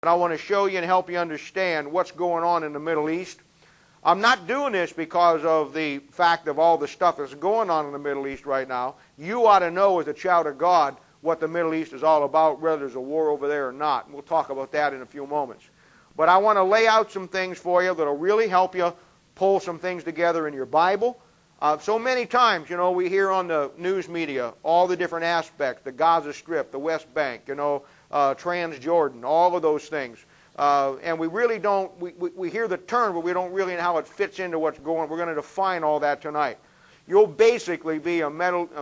And I want to show you and help you understand what's going on in the Middle East. I'm not doing this because of the fact of all the stuff that's going on in the Middle East right now. You ought to know as a child of God what the Middle East is all about, whether there's a war over there or not. We'll talk about that in a few moments. But I want to lay out some things for you that will really help you pull some things together in your Bible. So many times, you know, we hear on the news media all the different aspects, the Gaza Strip, the West Bank, you know, Transjordan, all of those things. And we really don't, we hear the term, but we don't really know how it fits into what's going on. We're going to define all that tonight. You'll basically be you'll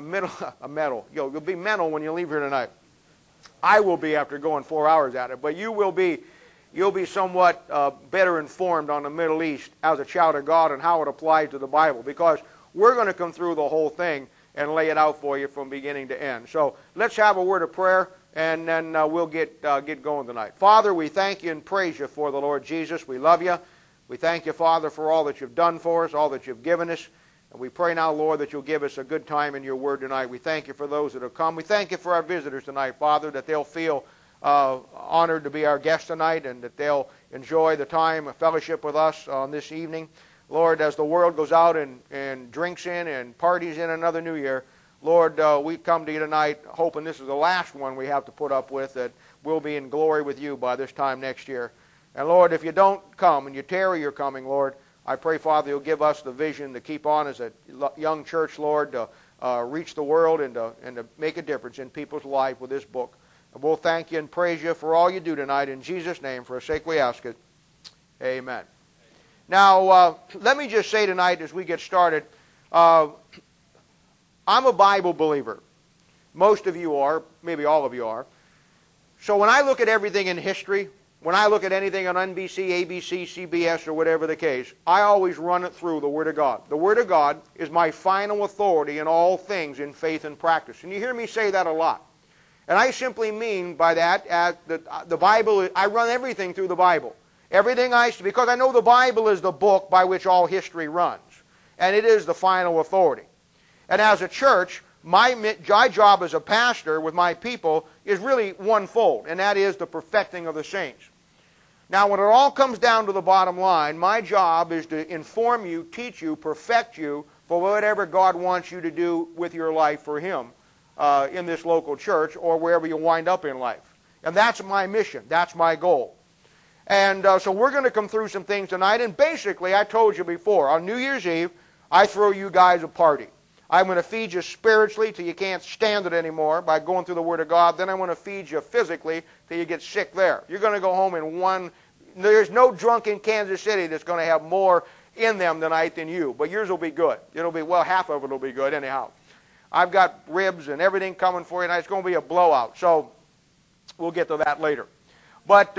be mental when you leave here tonight. I will be after going 4 hours at it, but you'll be somewhat better informed on the Middle East as a child of God and how it applies to the Bible, because we're going to come through the whole thing and lay it out for you from beginning to end. So let's have a word of prayer, and then we'll get going tonight. Father, we thank you and praise you for the Lord Jesus. We love you. We thank you, Father, for all that you've done for us, all that you've given us. And we pray now, Lord, that you'll give us a good time in your word tonight. We thank you for those that have come. We thank you for our visitors tonight, Father, that they'll feel honored to be our guests tonight, and that they'll enjoy the time of fellowship with us on this evening. Lord, as the world goes out and drinks in and parties in another new year, Lord, we come to you tonight hoping this is the last one we have to put up with, that we'll be in glory with you by this time next year. And Lord, if you don't come and you tarry your coming, Lord, I pray, Father, you'll give us the vision to keep on as a young church, Lord, to reach the world and to make a difference in people's life with this book. And we'll thank you and praise you for all you do tonight. In Jesus' name, for a sake we ask it. Amen. Now, let me just say tonight as we get started, I'm a Bible believer. Most of you are, maybe all of you are. So when I look at everything in history, when I look at anything on NBC, ABC, CBS, or whatever the case, I always run it through the Word of God. The Word of God is my final authority in all things in faith and practice. And you hear me say that a lot. And I simply mean by that the Bible, I run everything through the Bible. Everything because I know the Bible is the book by which all history runs. And it is the final authority. And as a church, my job as a pastor with my people is really one-fold, and that is the perfecting of the saints. Now, when it all comes down to the bottom line, my job is to inform you, teach you, perfect you for whatever God wants you to do with your life for Him in this local church or wherever you wind up in life. And that's my mission. That's my goal. And so we're going to come through some things tonight. And basically, I told you before, on New Year's Eve, I throw you guys a party. I'm going to feed you spiritually till you can't stand it anymore by going through the Word of God. Then I'm going to feed you physically till you get sick there. You're going to go home in one. There's no drunk in Kansas City that's going to have more in them tonight than you. But yours will be good. It'll be, well, half of it will be good anyhow. I've got ribs and everything coming for you tonight. It's going to be a blowout. So we'll get to that later. But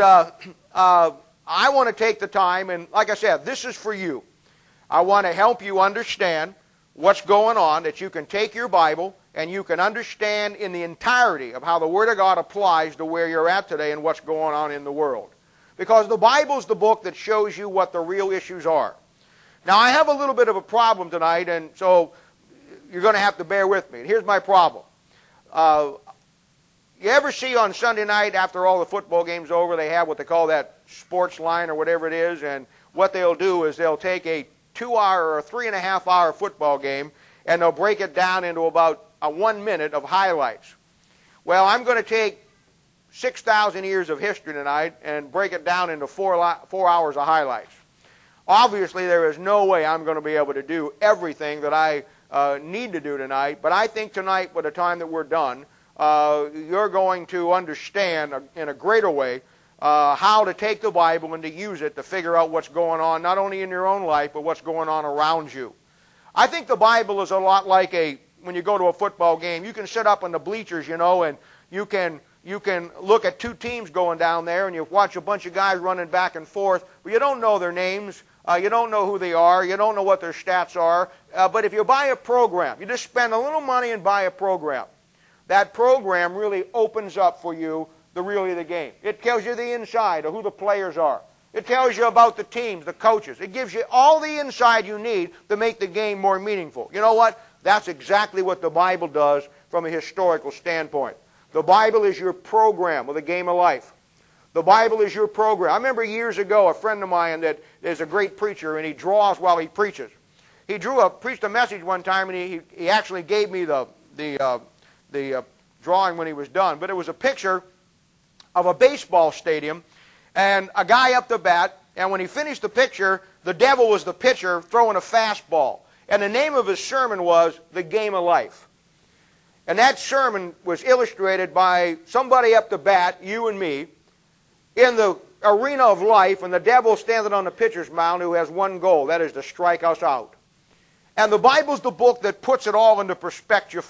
I want to take the time, and like I said, this is for you. I want to help you understand what's going on, that you can take your Bible and you can understand in the entirety of how the Word of God applies to where you're at today and what's going on in the world. Because the Bible's the book that shows you what the real issues are. Now, I have a little bit of a problem tonight, and so you're going to have to bear with me. And here's my problem. You ever see on Sunday night after all the football games over, they have what they call that sports line or whatever it is, and what they'll do is they'll take a 2-hour or 3.5-hour football game and they'll break it down into about 1 minute of highlights. Well, I'm going to take 6,000 years of history tonight and break it down into 4 hours of highlights. Obviously, there is no way I'm going to be able to do everything that I need to do tonight, but I think tonight, by the time that we're done, you're going to understand in a greater way how to take the Bible and to use it to figure out what's going on, not only in your own life, but what's going on around you. I think the Bible is a lot like when you go to a football game, you can sit up in the bleachers, you know, and you can look at two teams going down there, and you watch a bunch of guys running back and forth, but you don't know their names, you don't know who they are, you don't know what their stats are, but if you buy a program, you just spend a little money and buy a program. That program really opens up for you the game. It tells you the inside of who the players are. It tells you about the teams, the coaches. It gives you all the inside you need to make the game more meaningful. You know what? That's exactly what the Bible does from a historical standpoint. The Bible is your program of the game of life. The Bible is your program. I remember years ago a friend of mine that is a great preacher, and he draws while he preaches. He preached a message one time, and he actually gave me the drawing when he was done. But it was a picture of a baseball stadium and a guy up to bat, and when he finished the picture, the devil was the pitcher throwing a fastball. And the name of his sermon was The Game of Life. And that sermon was illustrated by somebody up to bat, you and me, in the arena of life, and the devil standing on the pitcher's mound who has one goal, that is to strike us out. And the Bible's the book that puts it all into perspective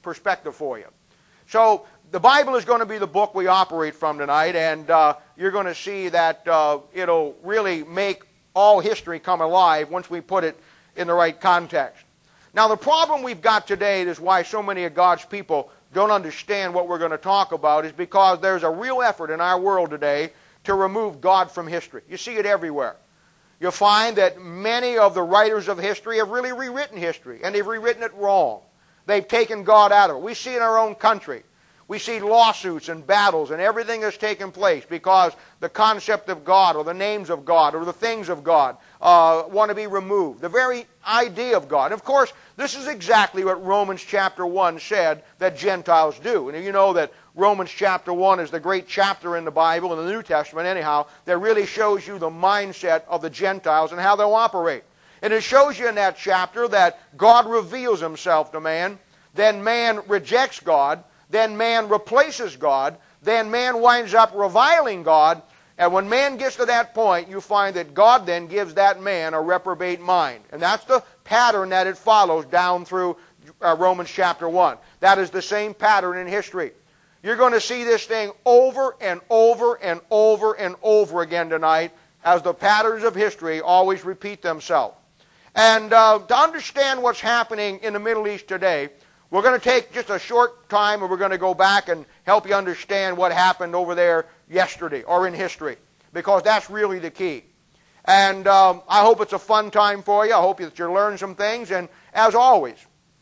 for you. So the Bible is going to be the book we operate from tonight, and you're going to see that it'll really make all history come alive once we put it in the right context. Now the problem we've got today is why so many of God's people don't understand what we're going to talk about is because there's a real effort in our world today to remove God from history. You see it everywhere. You'll find that many of the writers of history have really rewritten history, and they've rewritten it wrong. They've taken God out of it. We see in our own country. We see lawsuits and battles and everything that's taken place because the concept of God or the names of God or the things of God want to be removed. The very idea of God. And of course, this is exactly what Romans chapter 1 said that Gentiles do. And you know that Romans chapter 1 is the great chapter in the Bible, in the New Testament anyhow, that really shows you the mindset of the Gentiles and how they'll operate. And it shows you in that chapter that God reveals himself to man, then man rejects God, then man replaces God, then man winds up reviling God, and when man gets to that point, you find that God then gives that man a reprobate mind. And that's the pattern that it follows down through Romans chapter 1. That is the same pattern in history. You're going to see this thing over and over and over and over again tonight as the patterns of history always repeat themselves. And to understand what's happening in the Middle East today, we're going to take just a short time and we're going to go back and help you understand what happened over there yesterday or in history, because that's really the key. And I hope it's a fun time for you. I hope that you learn some things. And as always,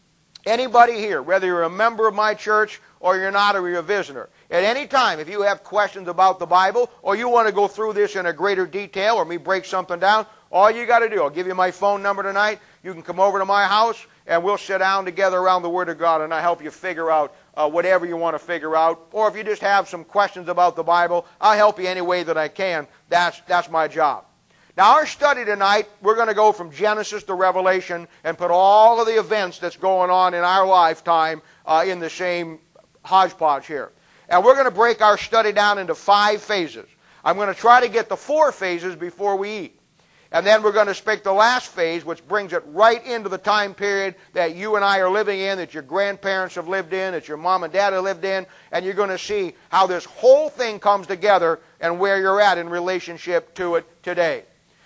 anybody here, whether you're a member of my church or you're not, or you're a visitor, at any time, if you have questions about the Bible or you want to go through this in a greater detail or me break something down, all you got to do, I'll give you my phone number tonight. You can come over to my house and we'll sit down together around the Word of God and I'll help you figure out whatever you want to figure out. Or if you just have some questions about the Bible, I'll help you any way that I can. That's my job. Now our study tonight, we're going to go from Genesis to Revelation and put all of the events that's going on in our lifetime in the same hodgepodge here. And we're going to break our study down into 5 phases. I'm going to try to get the 4 phases before we eat. And then we're going to speak the last phase, which brings it right into the time period that you and I are living in, that your grandparents have lived in, that your mom and dad have lived in, and you're going to see how this whole thing comes together and where you're at in relationship to it today.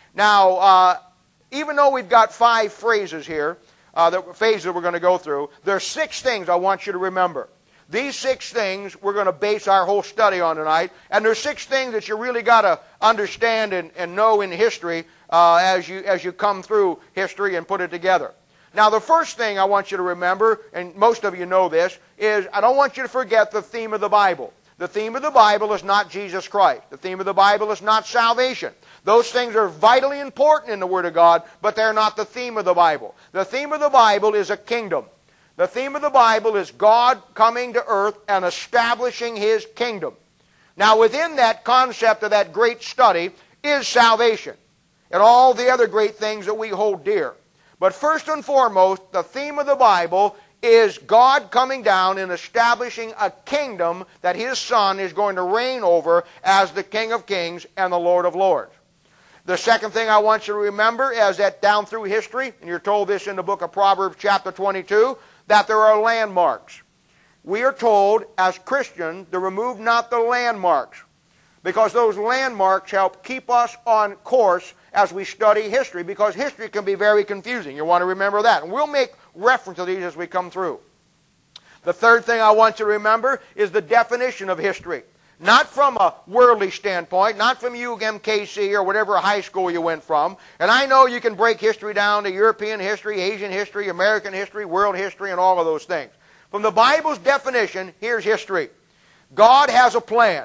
Now, even though we've got 5 phrases here, phases that we're going to go through, there are 6 things I want you to remember. These 6 things we're going to base our whole study on tonight, and there's 6 things that you really got to understand and know in history as you come through history and put it together. Now the first thing I want you to remember, and most of you know this, is I don't want you to forget the theme of the Bible. The theme of the Bible is not Jesus Christ. The theme of the Bible is not salvation. Those things are vitally important in the Word of God, but they're not the theme of the Bible. The theme of the Bible is a kingdom. The theme of the Bible is God coming to earth and establishing His kingdom. Now within that concept of that great study is salvation and all the other great things that we hold dear. But first and foremost, the theme of the Bible is God coming down and establishing a kingdom that His Son is going to reign over as the King of Kings and the Lord of Lords. The second thing I want you to remember is that down through history, and you're told this in the book of Proverbs chapter 22, that there are landmarks. We are told as Christians to remove not the landmarks, because those landmarks help keep us on course as we study history, because history can be very confusing. You want to remember that. And we'll make reference to these as we come through. The third thing I want you to remember is the definition of history. Not from a worldly standpoint, not from UMKC or whatever high school you went from. And I know you can break history down to European history, Asian history, American history, world history, and all of those things. From the Bible's definition, here's history. God has a plan.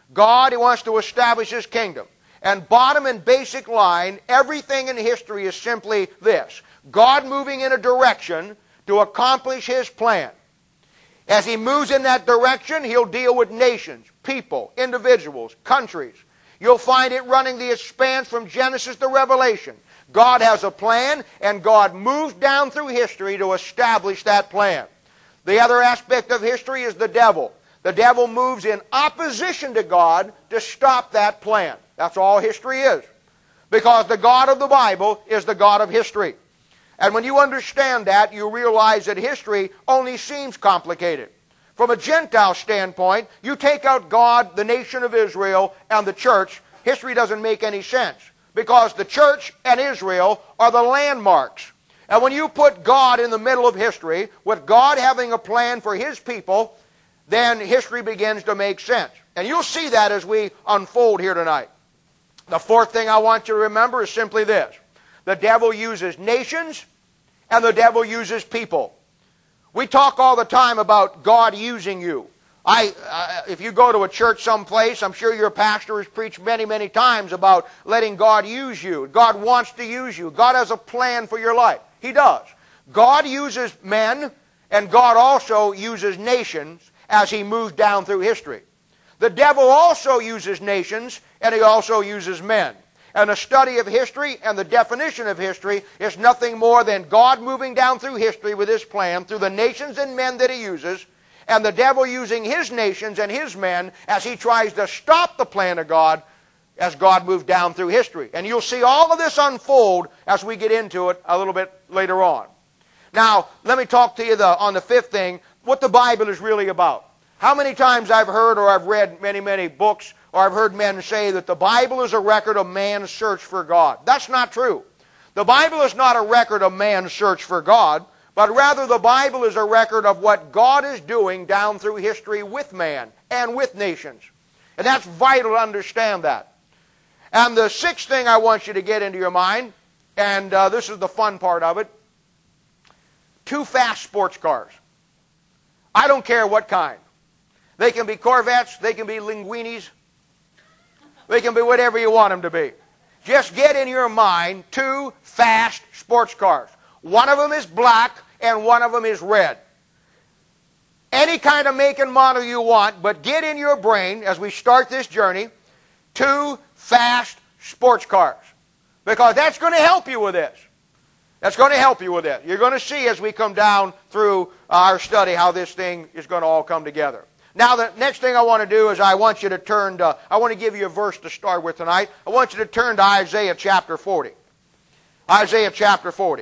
God, He wants to establish His kingdom. And bottom and basic line, everything in history is simply this: God moving in a direction to accomplish His plan. As He moves in that direction, He'll deal with nations, people, individuals, countries. You'll find it running the expanse from Genesis to Revelation. God has a plan, and God moves down through history to establish that plan. The other aspect of history is the devil. The devil moves in opposition to God to stop that plan. That's all history is. Because the God of the Bible is the God of history. And when you understand that, you realize that history only seems complicated. From a Gentile standpoint, you take out God, the nation of Israel, and the church, history doesn't make any sense. Because the church and Israel are the landmarks. And when you put God in the middle of history, with God having a plan for His people, then history begins to make sense. And you'll see that as we unfold here tonight. The fourth thing I want you to remember is simply this: the devil uses nations, and the devil uses people. We talk all the time about God using you. If you go to a church someplace, I'm sure your pastor has preached many, many times about letting God use you. God wants to use you. God has a plan for your life. He does. God uses men, and God also uses nations as He moves down through history. The devil also uses nations, and he also uses men. And a study of history and the definition of history is nothing more than God moving down through history with His plan through the nations and men that He uses, and the devil using his nations and his men as he tries to stop the plan of God as God moves down through history. And you'll see all of this unfold as we get into it a little bit later on. Now, let me talk to you on the fifth thing, what the Bible is really about. How many times I've heard or I've read many, many books, or I've heard men say that the Bible is a record of man's search for God. That's not true. The Bible is not a record of man's search for God, but rather the Bible is a record of what God is doing down through history with man and with nations. And that's vital to understand that. And the sixth thing I want you to get into your mind, and this is the fun part of it, 2 fast sports cars. I don't care what kind. They can be Corvettes, they can be Linguinis, they can be whatever you want them to be. Just get in your mind 2 fast sports cars. One of them is black and one of them is red. Any kind of make and model you want, but get in your brain as we start this journey 2 fast sports cars. Because that's going to help you with this. That's going to help you with it. You're going to see as we come down through our study how this thing is going to all come together. Now, the next thing I want to do is I want you to turn to, I want to give you a verse to start with tonight. I want you to turn to Isaiah chapter 40. Isaiah chapter 40.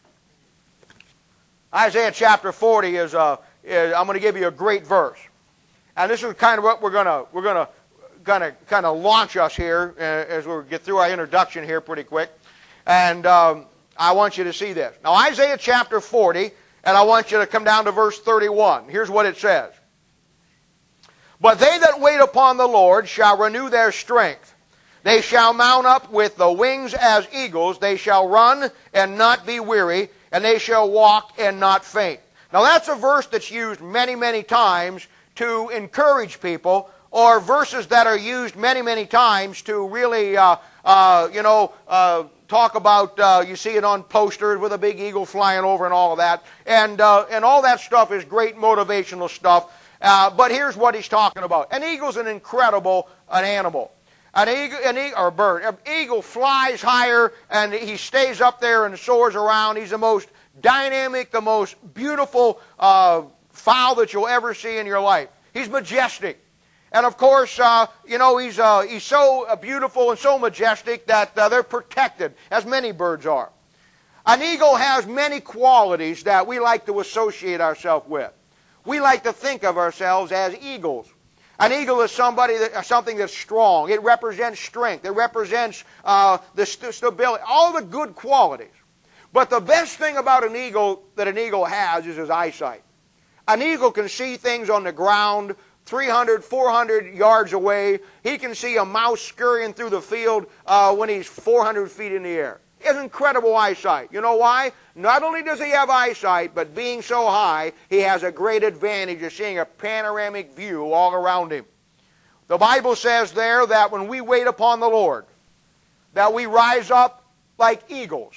Isaiah chapter 40 is I'm going to give you a great verse. And this is kind of what we're going to kind of launch us here as we get through our introduction here pretty quick. And I want you to see this. Now, Isaiah chapter 40, and I want you to come down to verse 31. Here's what it says. But they that wait upon the Lord shall renew their strength. They shall mount up with the wings as eagles. They shall run and not be weary, and they shall walk and not faint. Now that's a verse that's used many, many times to encourage people, or verses that are used many, many times to really, talk about, you see it on posters with a big eagle flying over and all of that. And all that stuff is great motivational stuff. But here's what he's talking about. An eagle's an incredible animal. An eagle flies higher, and he stays up there and soars around. He's the most dynamic, the most beautiful fowl that you'll ever see in your life. He's majestic. And of course, he's so beautiful and so majestic that they're protected, as many birds are. An eagle has many qualities that we like to associate ourselves with. We like to think of ourselves as eagles. An eagle is something that's strong. It represents strength. It represents the stability, all the good qualities. But the best thing about an eagle that an eagle has is his eyesight. An eagle can see things on the ground 300, 400 yards away. He can see a mouse scurrying through the field when he's 400 feet in the air. He has incredible eyesight. You know why? Not only does he have eyesight, but being so high, he has a great advantage of seeing a panoramic view all around him. The Bible says there that when we wait upon the Lord, that we rise up like eagles.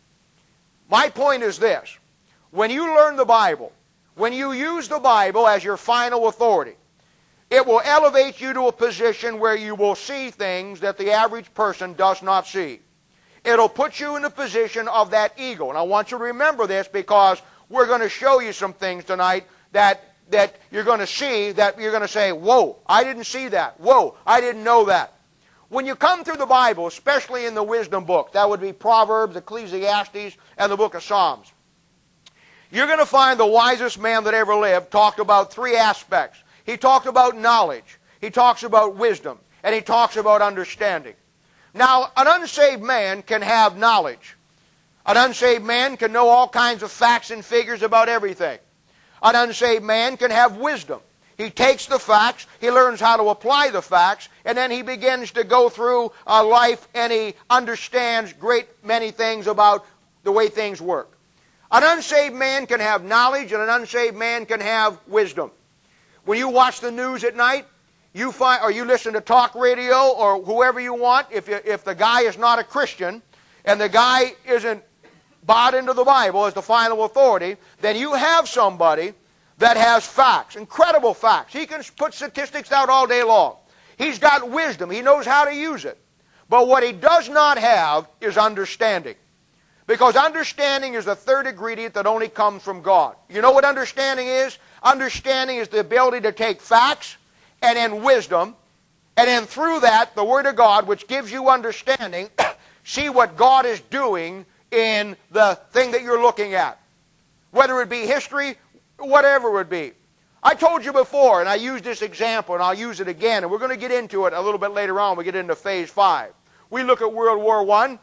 My point is this. When you learn the Bible, when you use the Bible as your final authority, it will elevate you to a position where you will see things that the average person does not see. It'll put you in the position of that eagle. And I want you to remember this because we're going to show you some things tonight that you're going to see, that you're going to say, whoa, I didn't see that. Whoa, I didn't know that. When you come through the Bible, especially in the wisdom book, that would be Proverbs, Ecclesiastes, and the book of Psalms, you're going to find the wisest man that ever lived talked about three aspects. He talked about knowledge, he talks about wisdom, and he talks about understanding. Now, an unsaved man can have knowledge. An unsaved man can know all kinds of facts and figures about everything. An unsaved man can have wisdom. He takes the facts, he learns how to apply the facts, and then he begins to go through life and he understands great many things about the way things work. An unsaved man can have knowledge and an unsaved man can have wisdom. When you watch the news at night, you find, or you listen to talk radio or whoever you want, if the guy is not a Christian and the guy isn't bought into the Bible as the final authority, then you have somebody that has facts, incredible facts. He can put statistics out all day long. He's got wisdom. He knows how to use it. But what he does not have is understanding. Because understanding is the third ingredient that only comes from God. You know what understanding is? Understanding is the ability to take facts and then wisdom, and then through that, the Word of God, which gives you understanding, see what God is doing in the thing that you're looking at. Whether it be history, whatever it would be. I told you before, and I used this example, and I'll use it again, and we're going to get into it a little bit later on. We get into phase 5. We look at World War I,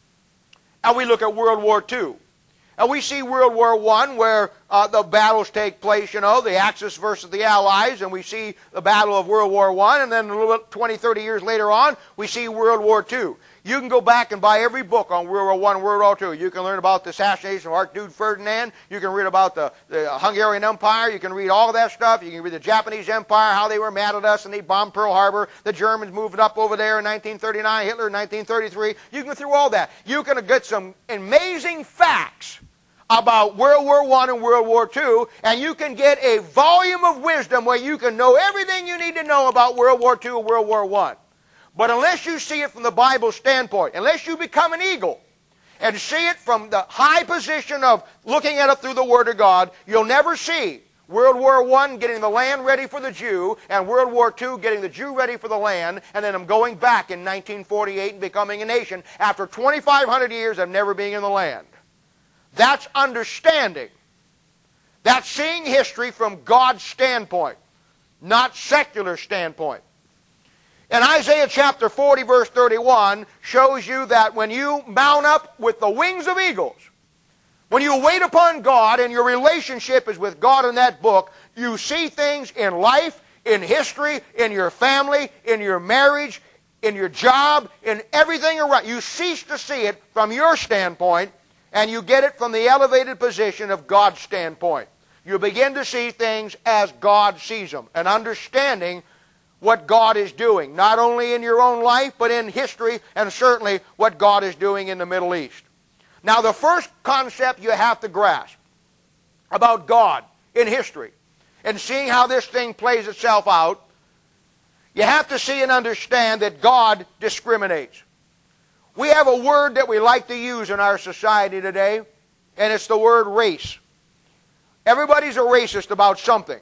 and we look at World War II. And we see World War I where the battles take place, you know, the Axis versus the Allies, and we see the Battle of World War I, and then a little 20, 30 years later on, we see World War II. You can go back and buy every book on World War I and World War II. You can learn about the assassination of Archduke Ferdinand. You can read about the Hungarian Empire. You can read all of that stuff. You can read the Japanese Empire, how they were mad at us and they bombed Pearl Harbor. The Germans moving up over there in 1939, Hitler in 1933. You can go through all that. You can get some amazing facts about World War I and World War II, and you can get a volume of wisdom where you can know everything you need to know about World War II and World War I. But unless you see it from the Bible standpoint, unless you become an eagle and see it from the high position of looking at it through the Word of God, you'll never see World War I getting the land ready for the Jew and World War II getting the Jew ready for the land, and then I'm going back in 1948 and becoming a nation after 2,500 years of never being in the land. That's understanding. That's seeing history from God's standpoint, not secular standpoint. And Isaiah chapter 40 verse 31 shows you that when you mount up with the wings of eagles, when you wait upon God and your relationship is with God in that book, you see things in life, in history, in your family, in your marriage, in your job, in everything around. You cease to see it from your standpoint, and you get it from the elevated position of God's standpoint. You begin to see things as God sees them, and understanding what God is doing, not only in your own life, but in history, and certainly what God is doing in the Middle East. Now, the first concept you have to grasp about God in history, and seeing how this thing plays itself out, you have to see and understand that God discriminates. We have a word that we like to use in our society today, and it's the word race. Everybody's a racist about something.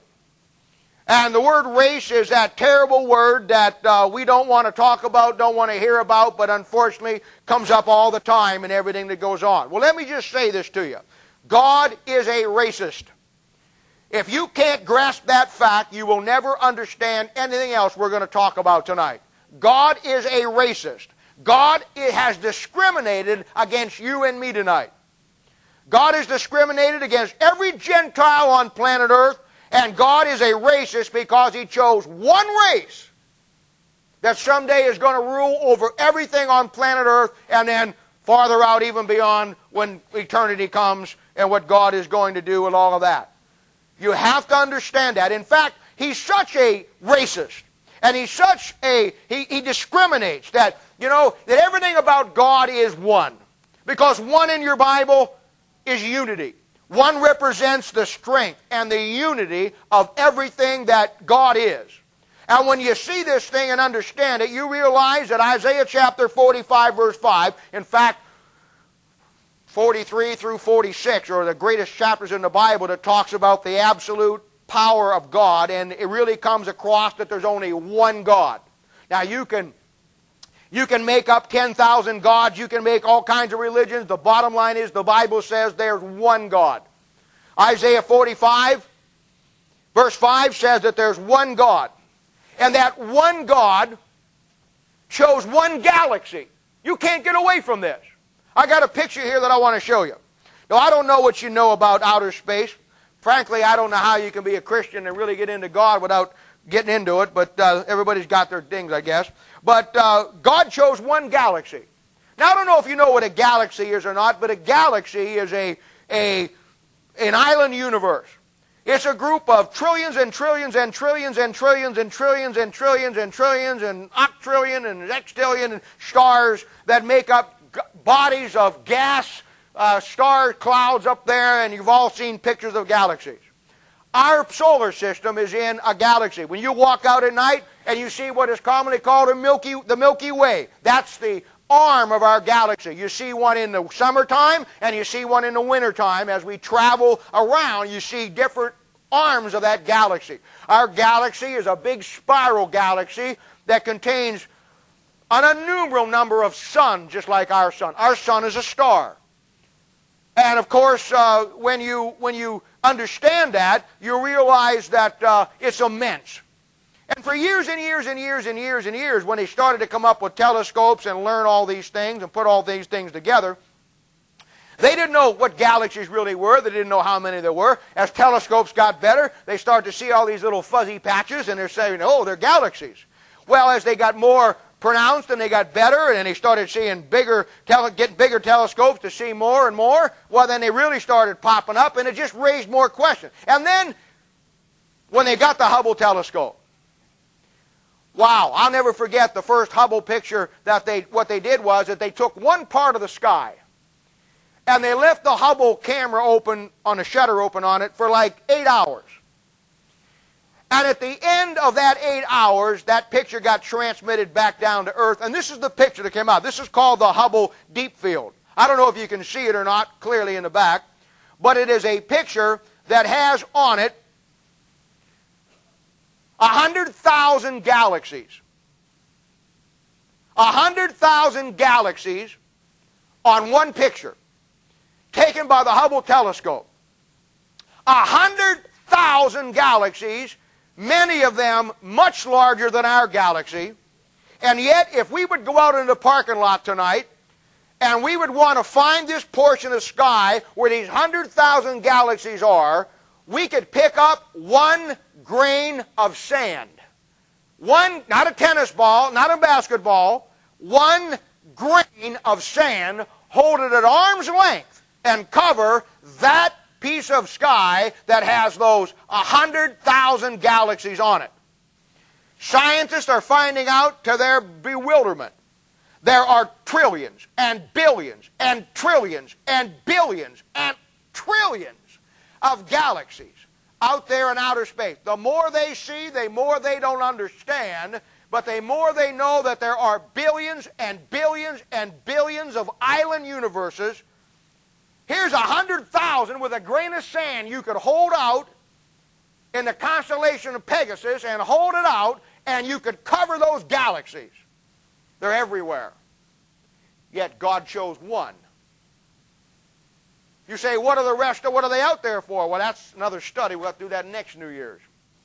And the word race is that terrible word that we don't want to talk about, don't want to hear about, but unfortunately comes up all the time in everything that goes on. Well, let me just say this to you. God is a racist. If you can't grasp that fact, you will never understand anything else we're going to talk about tonight. God is a racist. God has discriminated against you and me tonight. God has discriminated against every Gentile on planet Earth, and God is a racist because He chose one race that someday is going to rule over everything on planet Earth, and then farther out even beyond when eternity comes and what God is going to do with all of that. You have to understand that. In fact, He's such a racist And he's such a, he discriminates that, that everything about God is one. Because one in your Bible is unity. One represents the strength and the unity of everything that God is. And when you see this thing and understand it, you realize that Isaiah chapter 45 verse 5, in fact, 43 through 46 are the greatest chapters in the Bible that talks about the absolute power of God, and it really comes across that there's only one God. Now you can make up 10,000 gods, you can make all kinds of religions. The bottom line is the Bible says there's one God. Isaiah 45 verse 5 says that there's one God. And that one God chose one galaxy. You can't get away from this. I got a picture here that I want to show you. Now, I don't know what you know about outer space. Frankly, I don't know how you can be a Christian and really get into God without getting into it, but everybody's got their things, I guess. But God chose one galaxy. Now, I don't know if you know what a galaxy is or not, but a galaxy is an island universe. It's a group of trillions and trillions and trillions and trillions and trillions and trillions and trillions and octillion and sextillion stars that make up bodies of gas, star clouds up there, and you've all seen pictures of galaxies. Our solar system is in a galaxy. When you walk out at night and you see what is commonly called the Milky Way, that's the arm of our galaxy. You see one in the summertime and you see one in the wintertime. As we travel around, you see different arms of that galaxy. Our galaxy is a big spiral galaxy that contains an innumerable number of suns, just like our sun. Our sun is a star. And of course, when you understand that, you realize that it's immense. And for years and years and years and years and years, when they started to come up with telescopes and learn all these things and put all these things together, they didn't know what galaxies really were. They didn't know how many there were. As telescopes got better, they started to see all these little fuzzy patches, and they're saying, oh, they're galaxies. Well, as they got more pronounced and they got better, and they started seeing getting bigger telescopes to see more and more, well, then they really started popping up, and it just raised more questions. And then, when they got the Hubble telescope, wow, I'll never forget the first Hubble picture what they did was that they took one part of the sky, and they left the Hubble camera open, on a shutter open on it, for like 8 hours. And at the end of that 8 hours, that picture got transmitted back down to Earth. And this is the picture that came out. This is called the Hubble Deep Field. I don't know if you can see it or not clearly in the back. But it is a picture that has on it 100,000 galaxies. 100,000 galaxies on one picture, taken by the Hubble telescope. 100,000 galaxies, many of them much larger than our galaxy. And yet, if we would go out in the parking lot tonight, and we would want to find this portion of sky where these 100,000 galaxies are, we could pick up one grain of sand. One, not a tennis ball, not a basketball, one grain of sand, hold it at arm's length, and cover that piece of sky that has those 100,000 galaxies on it. Scientists are finding out, to their bewilderment, there are trillions and billions and trillions and billions and trillions of galaxies out there in outer space. The more they see, the more they don't understand, but the more they know that there are billions and billions and billions of island universes. Here's 100,000 with a grain of sand you could hold out in the constellation of Pegasus and hold it out, and you could cover those galaxies. They're everywhere. Yet God chose one. You say, what are the rest of, what are they out there for? Well, that's another study. We'll have to do that next New Year's.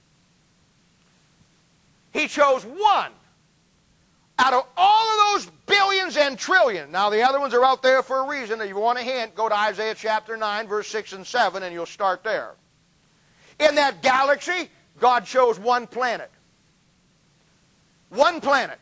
He chose one out of all of those billions and trillions. Now, the other ones are out there for a reason. If you want a hint, go to Isaiah chapter 9, verse 6 and 7, and you'll start there. In that galaxy, God chose one planet. One planet.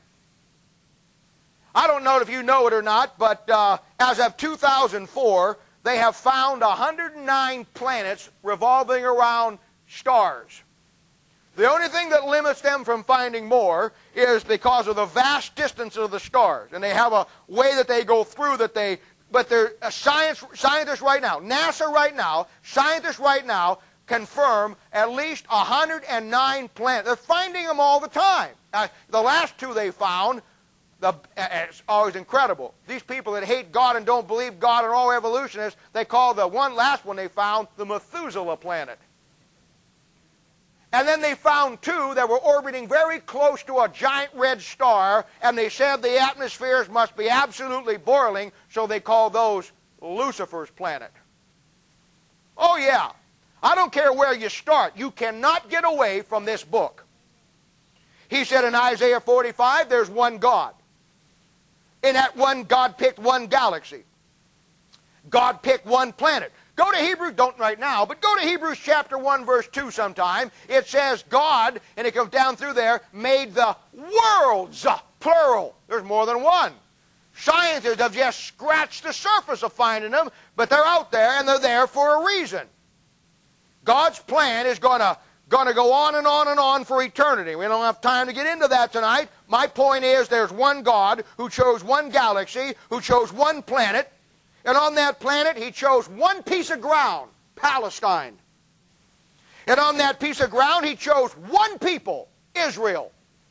I don't know if you know it or not, but as of 2004, they have found 109 planets revolving around stars. The only thing that limits them from finding more is because of the vast distance of the stars. And they have a way that they go through that they, but they're scientists right now, NASA right now, scientists right now confirm at least 109 planets. They're finding them all the time. The last two they found, it's always incredible. These people that hate God and don't believe God are all evolutionists, they call the last one they found the Methuselah planet. And then they found two that were orbiting very close to a giant red star, and they said the atmospheres must be absolutely boiling, so they call those Lucifer's planet. Oh yeah, I don't care where you start. You cannot get away from this book. He said in Isaiah 45, there's one God. In that one, God picked one galaxy. God picked one planet. Go to Hebrews, don't right now, but go to Hebrews chapter 1, verse 2 sometime. It says God, and it comes down through there, made the worlds, plural. There's more than one. Scientists have just scratched the surface of finding them, but they're out there, and they're there for a reason. God's plan is going to go on and on and on for eternity. We don't have time to get into that tonight. My point is there's one God who chose one galaxy, who chose one planet, and on that planet, he chose one piece of ground, Palestine. And on that piece of ground, he chose one people, Israel.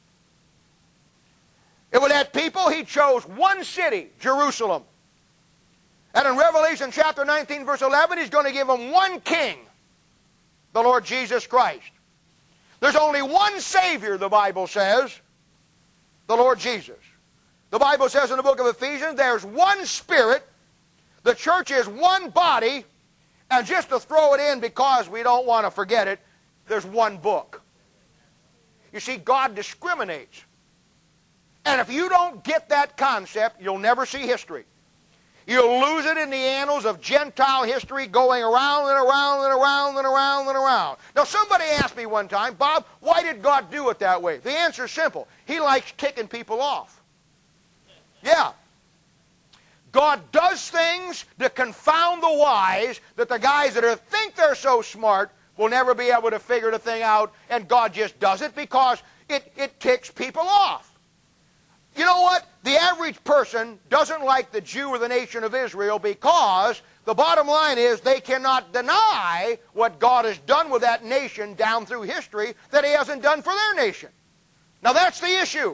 And with that people, he chose one city, Jerusalem. And in Revelation chapter 19, verse 11, he's going to give them one king, the Lord Jesus Christ. There's only one Savior, the Bible says, the Lord Jesus. The Bible says in the book of Ephesians, there's one Spirit. The church is one body, and just to throw it in because we don't want to forget it, there's one book. You see, God discriminates. And if you don't get that concept, you'll never see history. You'll lose it in the annals of Gentile history going around and around and around and around and around. Now, somebody asked me one time, Bob, why did God do it that way? The answer is simple. He likes ticking people off. Yeah. God does things to confound the wise that the guys that think they're so smart will never be able to figure the thing out, and God just does it because it ticks people off. You know what? The average person doesn't like the Jew or the nation of Israel because the bottom line is they cannot deny what God has done with that nation down through history that he hasn't done for their nation. Now that's the issue.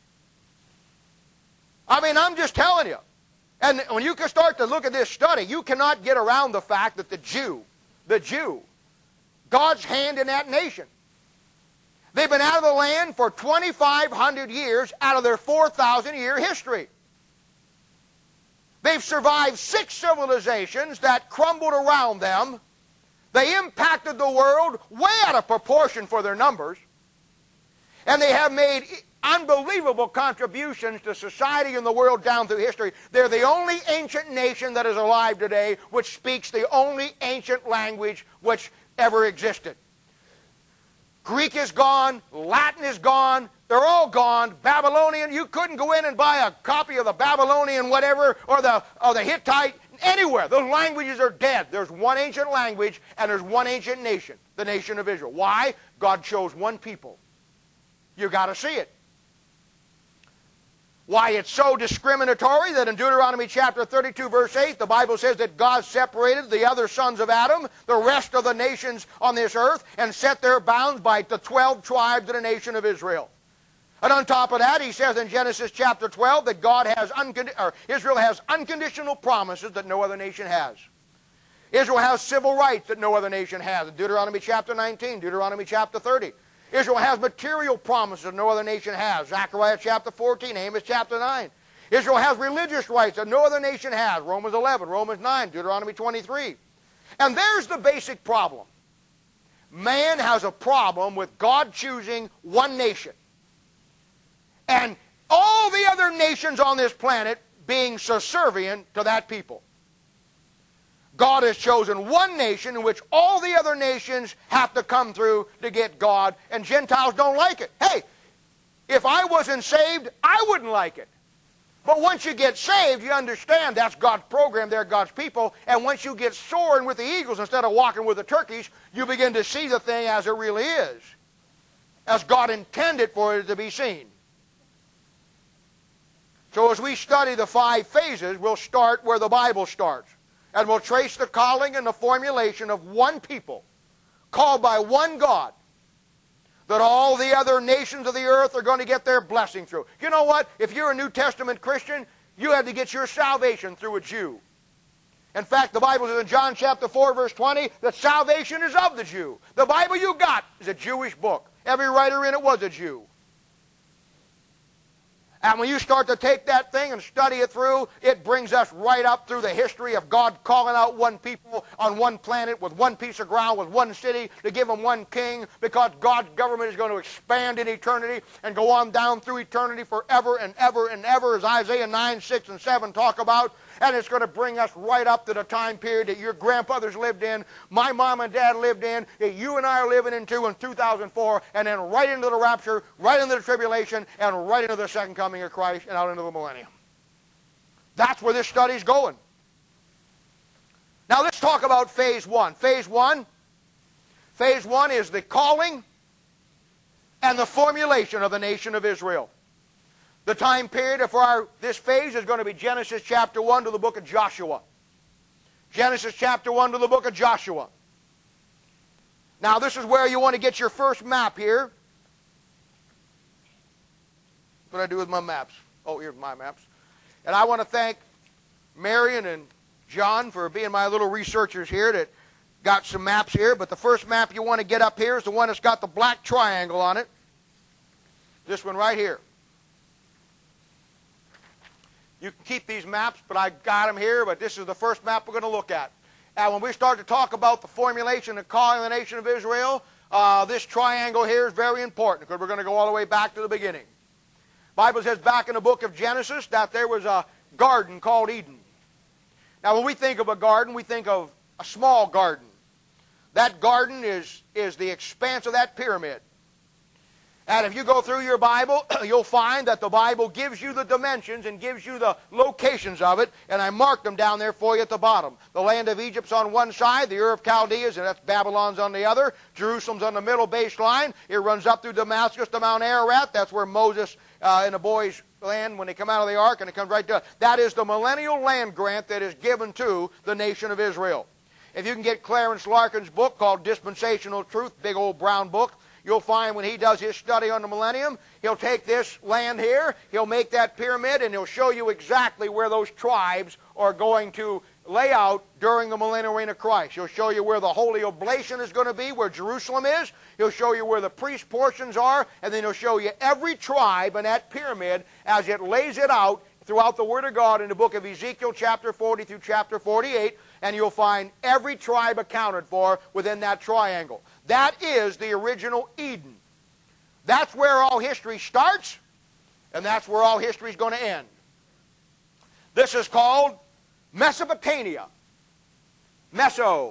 I mean, I'm just telling you. And when you can start to look at this study, you cannot get around the fact that the Jew, God's hand in that nation. They've been out of the land for 2,500 years out of their 4,000-year history. They've survived 6 civilizations that crumbled around them. They impacted the world way out of proportion for their numbers. And they have made unbelievable contributions to society and the world down through history. They're the only ancient nation that is alive today which speaks the only ancient language which ever existed. Greek is gone, Latin is gone, they're all gone. Babylonian, you couldn't go in and buy a copy of the Babylonian whatever or the Hittite anywhere. Those languages are dead. There's one ancient language and there's one ancient nation, the nation of Israel. Why? God chose one people. You've got to see it. Why it's so discriminatory that in Deuteronomy chapter 32, verse 8, the Bible says that God separated the other sons of Adam, the rest of the nations on this earth, and set their bounds by the 12 tribes of the nation of Israel. And on top of that, he says in Genesis chapter 12 that Israel has unconditional promises that no other nation has. Israel has civil rights that no other nation has. In Deuteronomy chapter 19, Deuteronomy chapter 30. Israel has material promises that no other nation has. Zechariah chapter 14, Amos chapter 9. Israel has religious rights that no other nation has. Romans 11, Romans 9, Deuteronomy 23. And there's the basic problem. Man has a problem with God choosing one nation. And all the other nations on this planet being subservient to that people. God has chosen one nation in which all the other nations have to come through to get God, and Gentiles don't like it. Hey, if I wasn't saved, I wouldn't like it. But once you get saved, you understand that's God's program, they're God's people, and once you get soaring with the eagles instead of walking with the turkeys, you begin to see the thing as it really is. as God intended for it to be seen. So as we study the 5 phases, we'll start where the Bible starts. And we'll trace the calling and the formulation of one people, called by one God, that all the other nations of the earth are going to get their blessing through. You know what? If you're a New Testament Christian, you have to get your salvation through a Jew. In fact, the Bible says in John chapter 4, verse 20, that salvation is of the Jew. The Bible you got is a Jewish book. Every writer in it was a Jew. And when you start to take that thing and study it through, it brings us right up through the history of God calling out one people on one planet with one piece of ground, with one city, to give them one king, because God's government is going to expand in eternity and go on down through eternity forever and ever and ever, as Isaiah 9, 6, and 7 talk about. And it's going to bring us right up to the time period that your grandfathers lived in, my mom and dad lived in, that you and I are living into in 2004, and then right into the rapture, right into the tribulation, and right into the second coming of Christ, and out into the millennium. That's where this study's going. Now let's talk about phase 1. Phase 1 is the calling and the formulation of the nation of Israel. The time period for this phase is going to be Genesis chapter 1 to the book of Joshua. Genesis chapter 1 to the book of Joshua. Now this is where you want to get your first map here. What do I do with my maps? Oh, here's my maps. And I want to thank Marion and John for being my little researchers here that got some maps here. But the first map you want to get up here is the one that's got the black triangle on it. This one right here. You can keep these maps, but I got them here, but this is the first map we're going to look at. And when we start to talk about the formulation and calling of the nation of Israel, this triangle here is very important, because we're going to go all the way back to the beginning. The Bible says back in the book of Genesis that there was a garden called Eden. Now when we think of a garden, we think of a small garden. That garden is the expanse of that pyramid. And if you go through your Bible, you'll find that the Bible gives you the dimensions and gives you the locations of it, and I marked them down there for you at the bottom. The land of Egypt's on one side, the Ur of Chaldees, and that's Babylon's on the other. Jerusalem's on the middle baseline. It runs up through Damascus to Mount Ararat. That's where Moses and the boys land when they come out of the ark, and it comes right to. That is the millennial land grant that is given to the nation of Israel. If you can get Clarence Larkin's book called Dispensational Truth, big old brown book, you'll find when he does his study on the millennium, he'll take this land here, he'll make that pyramid, and he'll show you exactly where those tribes are going to lay out during the millennial reign of Christ. He'll show you where the holy oblation is going to be, where Jerusalem is. He'll show you where the priest portions are, and then he'll show you every tribe in that pyramid as it lays it out throughout the Word of God in the book of Ezekiel chapter 40 through chapter 48, and you'll find every tribe accounted for within that triangle. That is the original Eden. That's where all history starts, and that's where all history is going to end. This is called Mesopotamia. Meso.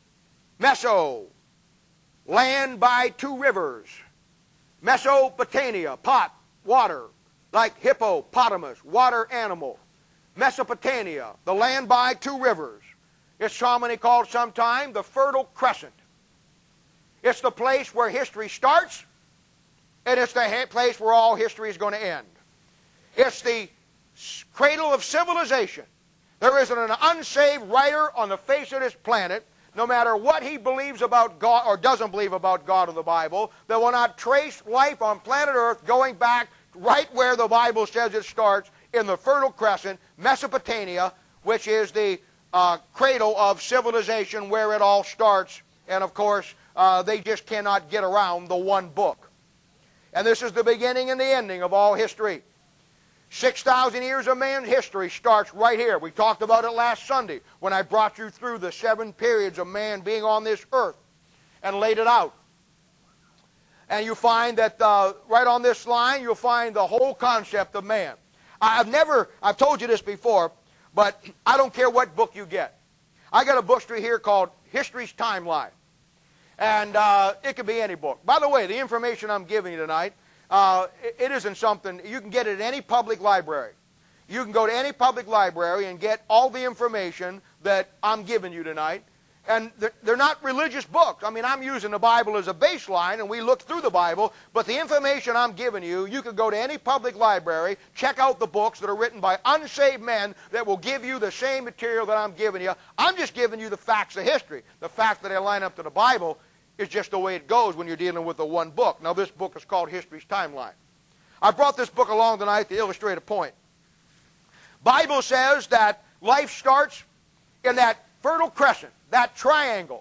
Land by two rivers. Mesopotamia. Pot. Water. Like hippopotamus. Water animal. Mesopotamia. The land by two rivers. It's commonly called sometime the Fertile Crescent. It's the place where history starts, and it's the place where all history is going to end. It's the cradle of civilization. There isn't an unsaved writer on the face of this planet, no matter what he believes about God or doesn't believe about God or the Bible, that will not trace life on planet Earth going back right where the Bible says it starts, in the Fertile Crescent, Mesopotamia, which is the cradle of civilization where it all starts. And of course, they just cannot get around the one book. And this is the beginning and the ending of all history. 6,000 years of man's history starts right here. We talked about it last Sunday when I brought you through the 7 periods of man being on this earth and laid it out. And you find that right on this line, you'll find the whole concept of man. I've told you this before, but I don't care what book you get. I got a book here called History's Timeline. And it could be any book. By the way, the information I'm giving you tonight, it isn't something, you can get it at any public library. You can go to any public library and get all the information that I'm giving you tonight. And they're not religious books. I mean, I'm using the Bible as a baseline, and we look through the Bible, but the information I'm giving you, you could go to any public library, check out the books that are written by unsaved men that will give you the same material that I'm giving you. I'm just giving you the facts of history. The fact that they line up to the Bible is just the way it goes when you're dealing with the one book. Now, this book is called History's Timeline. I brought this book along tonight to illustrate a point. Bible says that life starts in that Fertile Crescent, that triangle,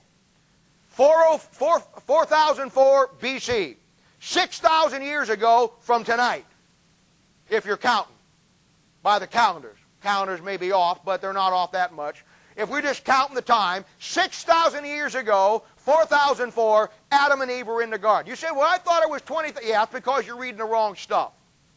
4004 BC, 6,000 years ago from tonight, if you're counting by the calendars. Calendars may be off, but they're not off that much. If we're just counting the time, 6,000 years ago, 4004, Adam and Eve were in the garden. You say, well, I thought it was 20. Yeah, it's because you're reading the wrong stuff.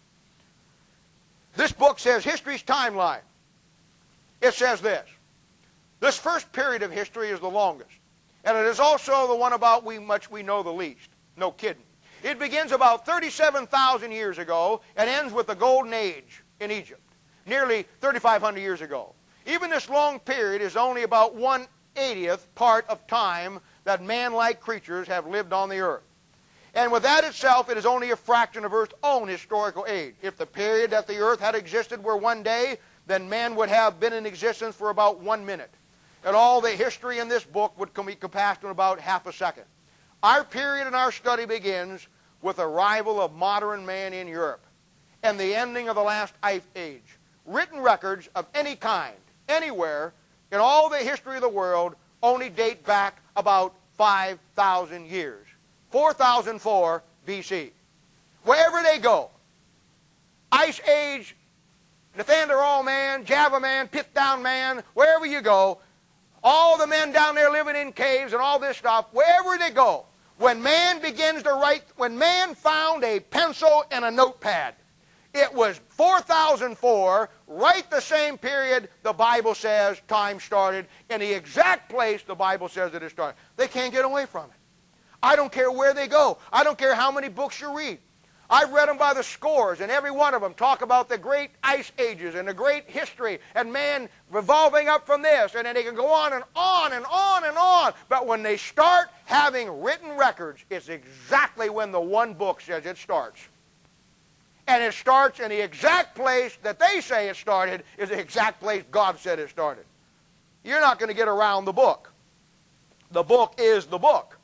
This book says History's Timeline. It says this. This first period of history is the longest, and it is also the one about which we know the least. No kidding. It begins about 37,000 years ago and ends with the Golden Age in Egypt, nearly 3,500 years ago. Even this long period is only about 1/80th part of time that man-like creatures have lived on the earth. And with that itself, it is only a fraction of Earth's own historical age. If the period that the earth had existed were one day, then man would have been in existence for about 1 minute. And all the history in this book would be compassed in about half a second. Our period in our study begins with the arrival of modern man in Europe and the ending of the last ice age. Written records of any kind, anywhere, in all the history of the world only date back about 5,000 years. 4004 BC. Wherever they go, Ice Age, Neanderthal man, Java man, Pit-down man, wherever you go, all the men down there living in caves and all this stuff, wherever they go, when man begins to write, when man found a pencil and a notepad, it was 4004, right the same period the Bible says time started, in the exact place the Bible says that it started. They can't get away from it. I don't care where they go. I don't care how many books you read. I've read them by the scores, and every one of them talk about the great ice ages and the great history and man revolving up from this, and then they can go on and on and on and on. But when they start having written records, it's exactly when the one book says it starts. And it starts in the exact place that they say it started is the exact place God said it started. You're not going to get around the book. The book is the book.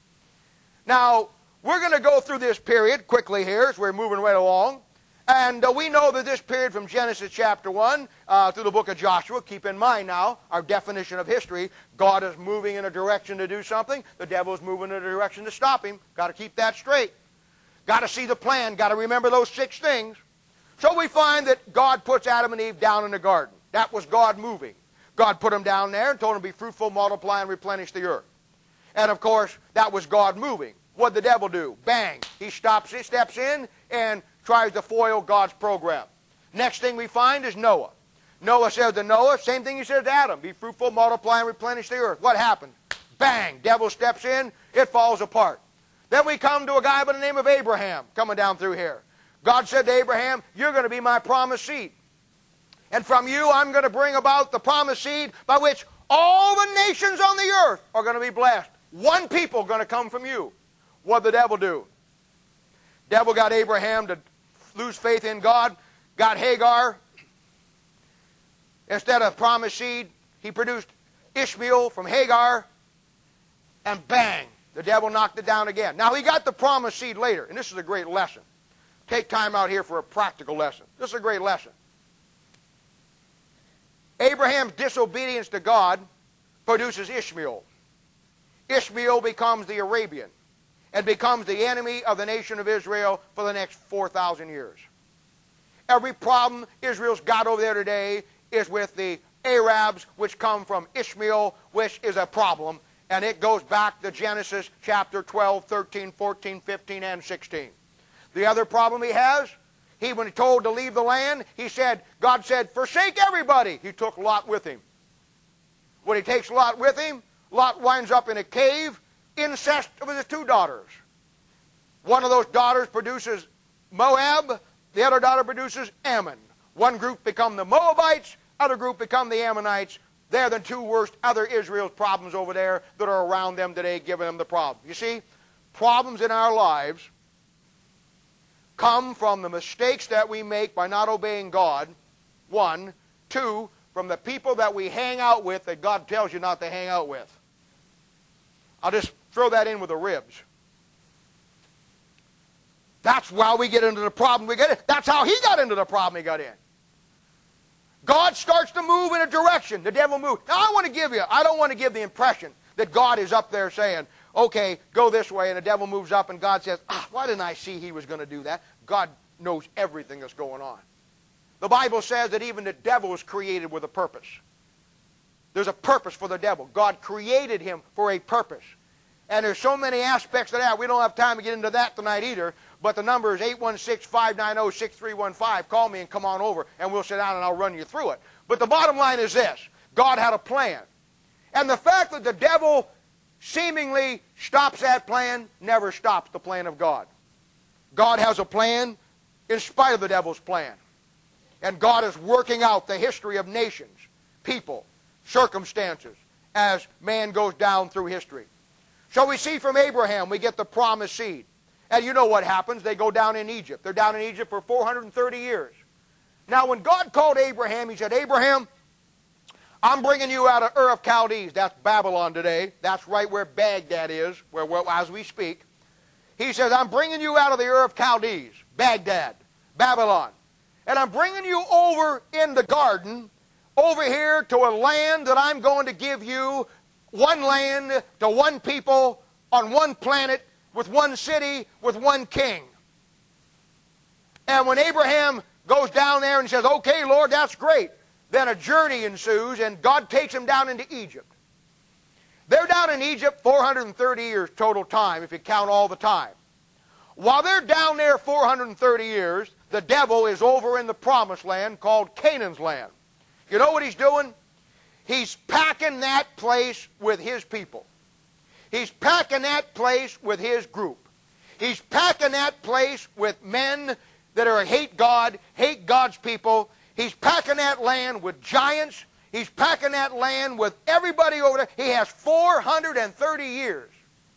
Now, we're going to go through this period quickly here as we're moving right along. And we know that this period from Genesis chapter 1 through the book of Joshua, keep in mind now our definition of history, God is moving in a direction to do something, the devil is moving in a direction to stop him. Got to keep that straight. Got to see the plan, got to remember those 6 things. So we find that God puts Adam and Eve down in the garden. That was God moving. God put them down there and told them to be fruitful, multiply, and replenish the earth. And of course, that was God moving. What'd the devil do? Bang. He steps in and tries to foil God's program. Next thing we find is Noah. Noah says to Noah, same thing he said to Adam, be fruitful, multiply, and replenish the earth. What happened? Bang. Devil steps in, it falls apart. Then we come to a guy by the name of Abraham coming down through here. God said to Abraham, you're going to be my promised seed. And from you I'm going to bring about the promised seed by which all the nations on the earth are going to be blessed. One people going to come from you. What did the devil do? Devil got Abraham to lose faith in God, got Hagar. Instead of promised seed, he produced Ishmael from Hagar, and bang, the devil knocked it down again. Now he got the promised seed later, and this is a great lesson. Take time out here for a practical lesson. This is a great lesson. Abraham's disobedience to God produces Ishmael. Ishmael becomes the Arabian and becomes the enemy of the nation of Israel for the next 4,000 years. Every problem Israel's got over there today is with the Arabs, which come from Ishmael, which is a problem, and it goes back to Genesis chapter 12, 13, 14, 15, and 16. The other problem he has, when told to leave the land, God said, forsake everybody. He took Lot with him. When he takes Lot with him, Lot winds up in a cave, incest with his 2 daughters. One of those daughters produces Moab, the other daughter produces Ammon. One group become the Moabites, other group become the Ammonites. They're the two worst other Israel's problems over there that are around them today, giving them the problem. You see, problems in our lives come from the mistakes that we make by not obeying God, one. Two, from the people that we hang out with that God tells you not to hang out with. I'll just throw that in with the ribs. That's why we get into the problem we get in. That's how he got into the problem he got in. God starts to move in a direction. The devil moves. Now I don't want to give the impression that God is up there saying, okay, go this way, and the devil moves up and God says, why didn't I see he was going to do that? God knows everything that's going on. The Bible says that even the devil was created with a purpose. There's a purpose for the devil. God created him for a purpose. And there's so many aspects of that. We don't have time to get into that tonight either. But the number is 816-590-6315. Call me and come on over, and we'll sit down and I'll run you through it. But the bottom line is this. God had a plan. And the fact that the devil seemingly stops that plan never stops the plan of God. God has a plan in spite of the devil's plan. And God is working out the history of nations, people, circumstances, as man goes down through history. So we see from Abraham, we get the promised seed. And you know what happens. They go down in Egypt. They're down in Egypt for 430 years. Now when God called Abraham, he said, Abraham, I'm bringing you out of Ur of Chaldees. That's Babylon today. That's right where Baghdad is, as we speak. He says, I'm bringing you out of the Ur of Chaldees, Baghdad, Babylon. And I'm bringing you over in the garden, over here to a land that I'm going to give you, one land to one people on one planet with one city with one king. And when Abraham goes down there and says, okay, Lord, that's great, then a journey ensues and God takes him down into Egypt. They're down in Egypt 430 years total time, if you count all the time. While they're down there 430 years, the devil is over in the promised land called Canaan's land. You know what he's doing? He's packing that place with his people. He's packing that place with his group. He's packing that place with men that hate God, hate God's people. He's packing that land with giants. He's packing that land with everybody over there. He has 430 years.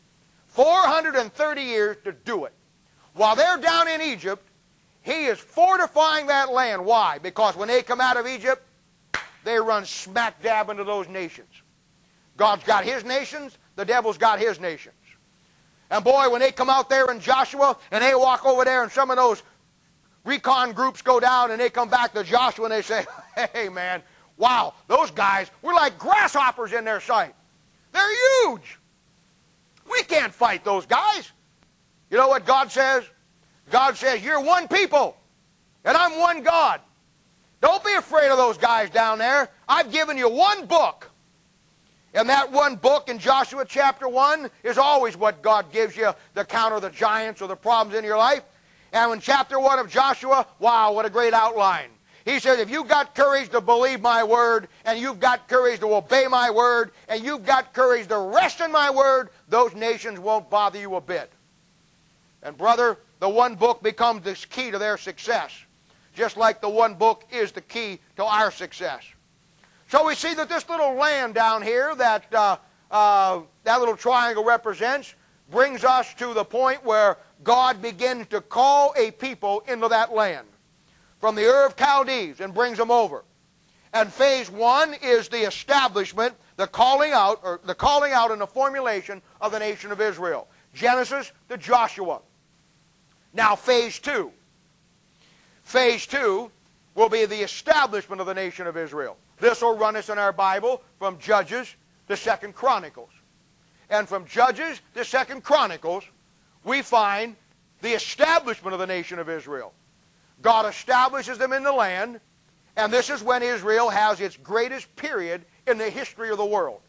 430 years to do it. While they're down in Egypt, he is fortifying that land. Why? Because when they come out of Egypt, they run smack dab into those nations. God's got his nations, the devil's got his nations. And boy, when they come out there in Joshua, and they walk over there, and some of those recon groups go down, and they come back to Joshua, and they say, hey man, wow, those guys, we're like grasshoppers in their sight. They're huge. We can't fight those guys. You know what God says? God says, you're one people, and I'm one God. Don't be afraid of those guys down there. I've given you one book. And that one book in Joshua chapter 1 is always what God gives you to counter the giants or the problems in your life. And in chapter 1 of Joshua, wow, what a great outline. He says, if you've got courage to believe my word, and you've got courage to obey my word, and you've got courage to rest in my word, those nations won't bother you a bit. And brother, the one book becomes the key to their success, just like the one book is the key to our success. So we see that this little land down here that that little triangle represents brings us to the point where God begins to call a people into that land from the Ur of Chaldees and brings them over. And phase 1 is the establishment, the calling out and the formulation of the nation of Israel. Genesis to Joshua. Now phase 2. Phase 2 will be the establishment of the nation of Israel. This will run us in our Bible from Judges to 2 Chronicles. And from Judges to 2 Chronicles, we find the establishment of the nation of Israel. God establishes them in the land, and this is when Israel has its greatest period in the history of the world.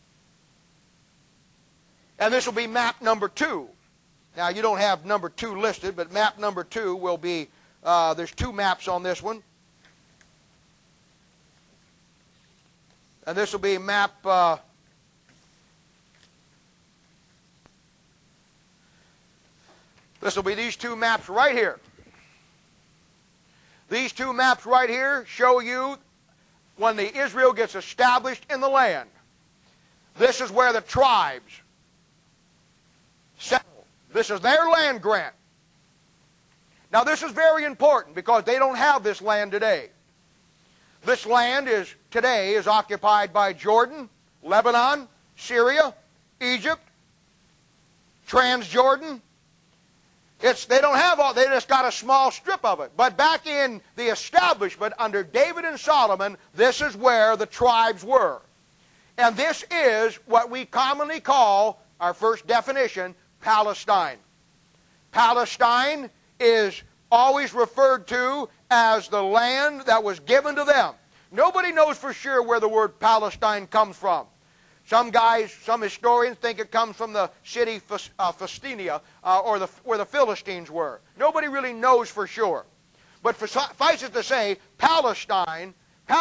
And this will be map number 2. Now, you don't have number 2 listed, but map number 2 will be, there's 2 maps on this one. And this will be map, this will be these 2 maps right here. These 2 maps right here show you when the Israel gets established in the land, this is where the tribes settle. This is their land grant. Now this is very important because they don't have this land today. This land today is occupied by Jordan, Lebanon, Syria, Egypt, Transjordan. They don't have all, they just got a small strip of it. But back in the establishment under David and Solomon, this is where the tribes were. And this is what we commonly call, our first definition, Palestine. Palestine is always referred to as the land that was given to them. Nobody knows for sure where the word Palestine comes from. Some guys, some historians think it comes from the city Philistine, or where the Philistines were. Nobody really knows for sure. But suffice it to say, Palestine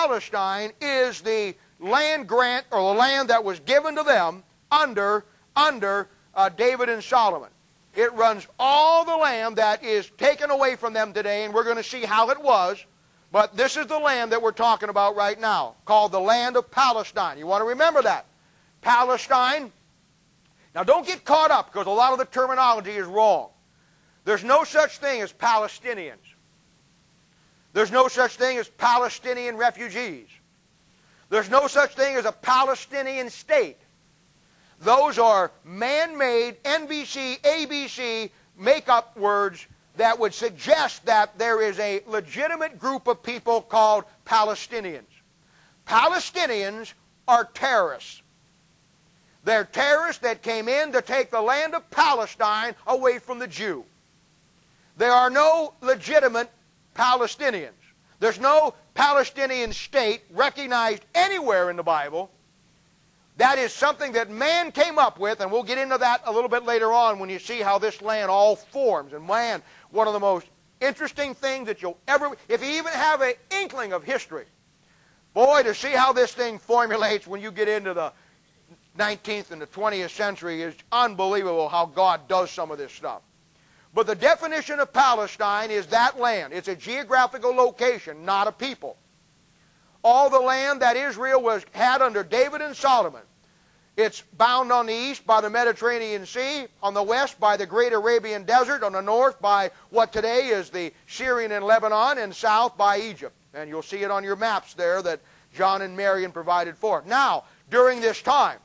is the land grant, or the land that was given to them under David and Solomon. It runs all the land that is taken away from them today, and we're going to see how it was. But this is the land that we're talking about right now, called the land of Palestine. You want to remember that. Palestine. Now don't get caught up, because a lot of the terminology is wrong. There's no such thing as Palestinians. There's no such thing as Palestinian refugees. There's no such thing as a Palestinian state. Those are man-made NBC, ABC make-up words that would suggest that there is a legitimate group of people called Palestinians. Palestinians are terrorists. They're terrorists that came in to take the land of Palestine away from the Jew. There are no legitimate Palestinians. There's no Palestinian state recognized anywhere in the Bible. That is something that man came up with, and we'll get into that a little bit later on when you see how this land all forms. And man, one of the most interesting things that you'll ever, if you even have an inkling of history, boy, to see how this thing formulates when you get into the 19th and the 20th century is unbelievable how God does some of this stuff. But the definition of Palestine is that land. It's a geographical location, not a people. All the land that Israel had under David and Solomon. It's bound on the east by the Mediterranean Sea, on the west by the Great Arabian Desert, on the north by what today is the Syrian and Lebanon, and south by Egypt. And you'll see it on your maps there that John and Marion provided for. Now, during this time,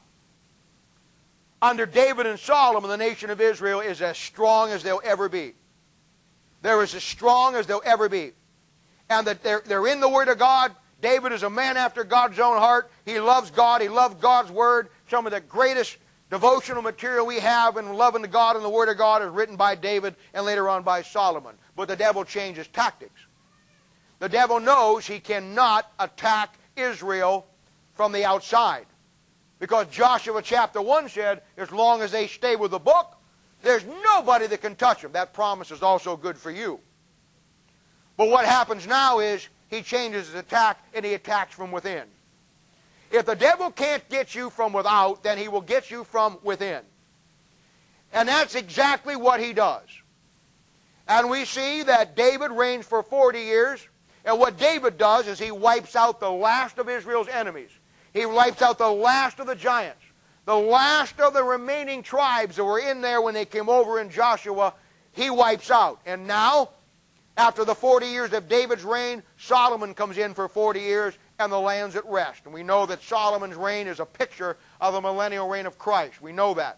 under David and Solomon, the nation of Israel is as strong as they'll ever be. They're as strong as they'll ever be. And that they're in the Word of God. David is a man after God's own heart. He loves God. He loves God's Word. Some of the greatest devotional material we have in loving God and the Word of God is written by David and later on by Solomon. But the devil changes tactics. The devil knows he cannot attack Israel from the outside. Because Joshua chapter 1 said, as long as they stay with the book, there's nobody that can touch them. That promise is also good for you. But what happens now is he changes his attack and he attacks from within. If the devil can't get you from without, then he will get you from within. And that's exactly what he does. And we see that David reigns for 40 years. And what David does is he wipes out the last of Israel's enemies. He wipes out the last of the giants. The last of the remaining tribes that were in there when they came over in Joshua, he wipes out. And now, after the 40 years of David's reign, Solomon comes in for 40 years and the land's at rest. And we know that Solomon's reign is a picture of the millennial reign of Christ. We know that.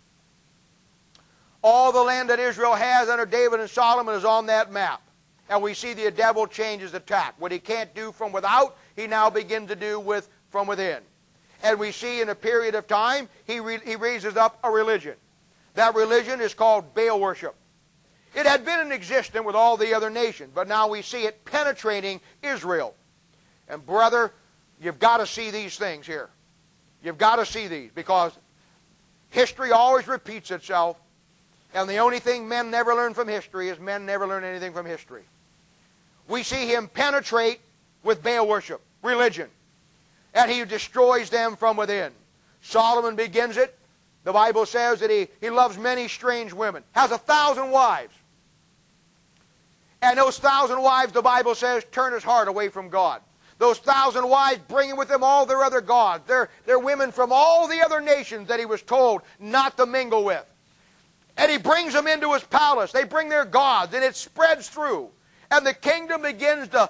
All the land that Israel has under David and Solomon is on that map. And we see the devil change his attack. What he can't do from without, he now begins to do from within. And we see in a period of time, he raises up a religion. That religion is called Baal worship. It had been in existence with all the other nations, but now we see it penetrating Israel. And brother, you've got to see these things here. You've got to see these, because history always repeats itself, and the only thing men never learn from history is men never learn anything from history. We see him penetrate with Baal worship, religion, and he destroys them from within. Solomon begins it. The Bible says that he loves many strange women, has 1,000 wives. And those 1,000 wives, the Bible says, turn his heart away from God. Those 1,000 wives bringing with them all their other gods. They're women from all the other nations that he was told not to mingle with. And he brings them into his palace. They bring their gods, and it spreads through. And the kingdom begins to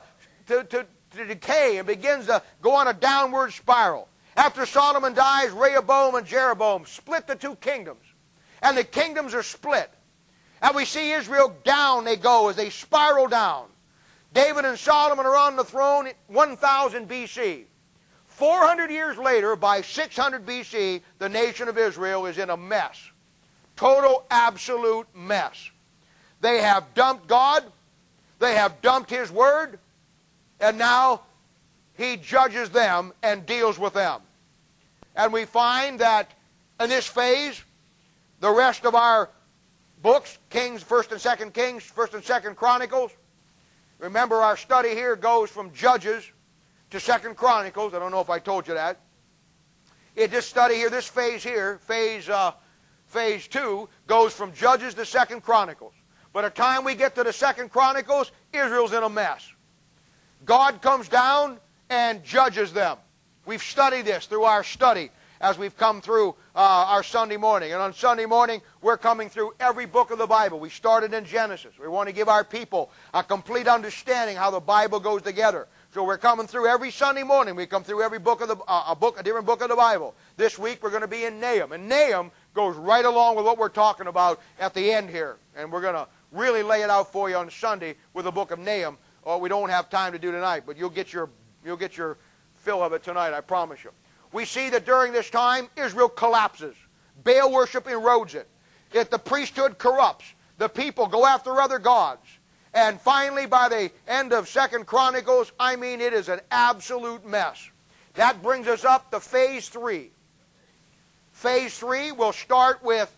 decay and begins to go on a downward spiral. After Solomon dies, Rehoboam and Jeroboam split the two kingdoms. And the kingdoms are split. And we see Israel down they go as they spiral down. David and Solomon are on the throne in 1000 BC. 400 years later, by 600 BC, the nation of Israel is in a mess. Total, absolute mess. They have dumped God. They have dumped His Word. And now He judges them and deals with them. And we find that in this phase, the rest of our books, Kings, 1st and 2nd Kings, 1st and 2nd Chronicles. Remember, our study here goes from Judges to 2nd Chronicles. I don't know if I told you that. This study here, this phase here, phase 2, goes from Judges to 2nd Chronicles. By the time we get to the 2nd Chronicles, Israel's in a mess. God comes down and judges them. We've studied this through our study as we've come through our Sunday morning. And on Sunday morning, we're coming through every book of the Bible. We started in Genesis. We want to give our people a complete understanding how the Bible goes together. So we're coming through every Sunday morning. We come through every book of a different book of the Bible. This week we're going to be in Nahum. And Nahum goes right along with what we're talking about at the end here. And we're going to really lay it out for you on Sunday with the book of Nahum. Oh, we don't have time to do tonight, but you'll get your fill of it tonight, I promise you. We see that during this time, Israel collapses. Baal worship erodes it. The priesthood corrupts. The people go after other gods. And finally, by the end of 2nd Chronicles, I mean, it is an absolute mess. That brings us up to phase 3. Phase 3 will start with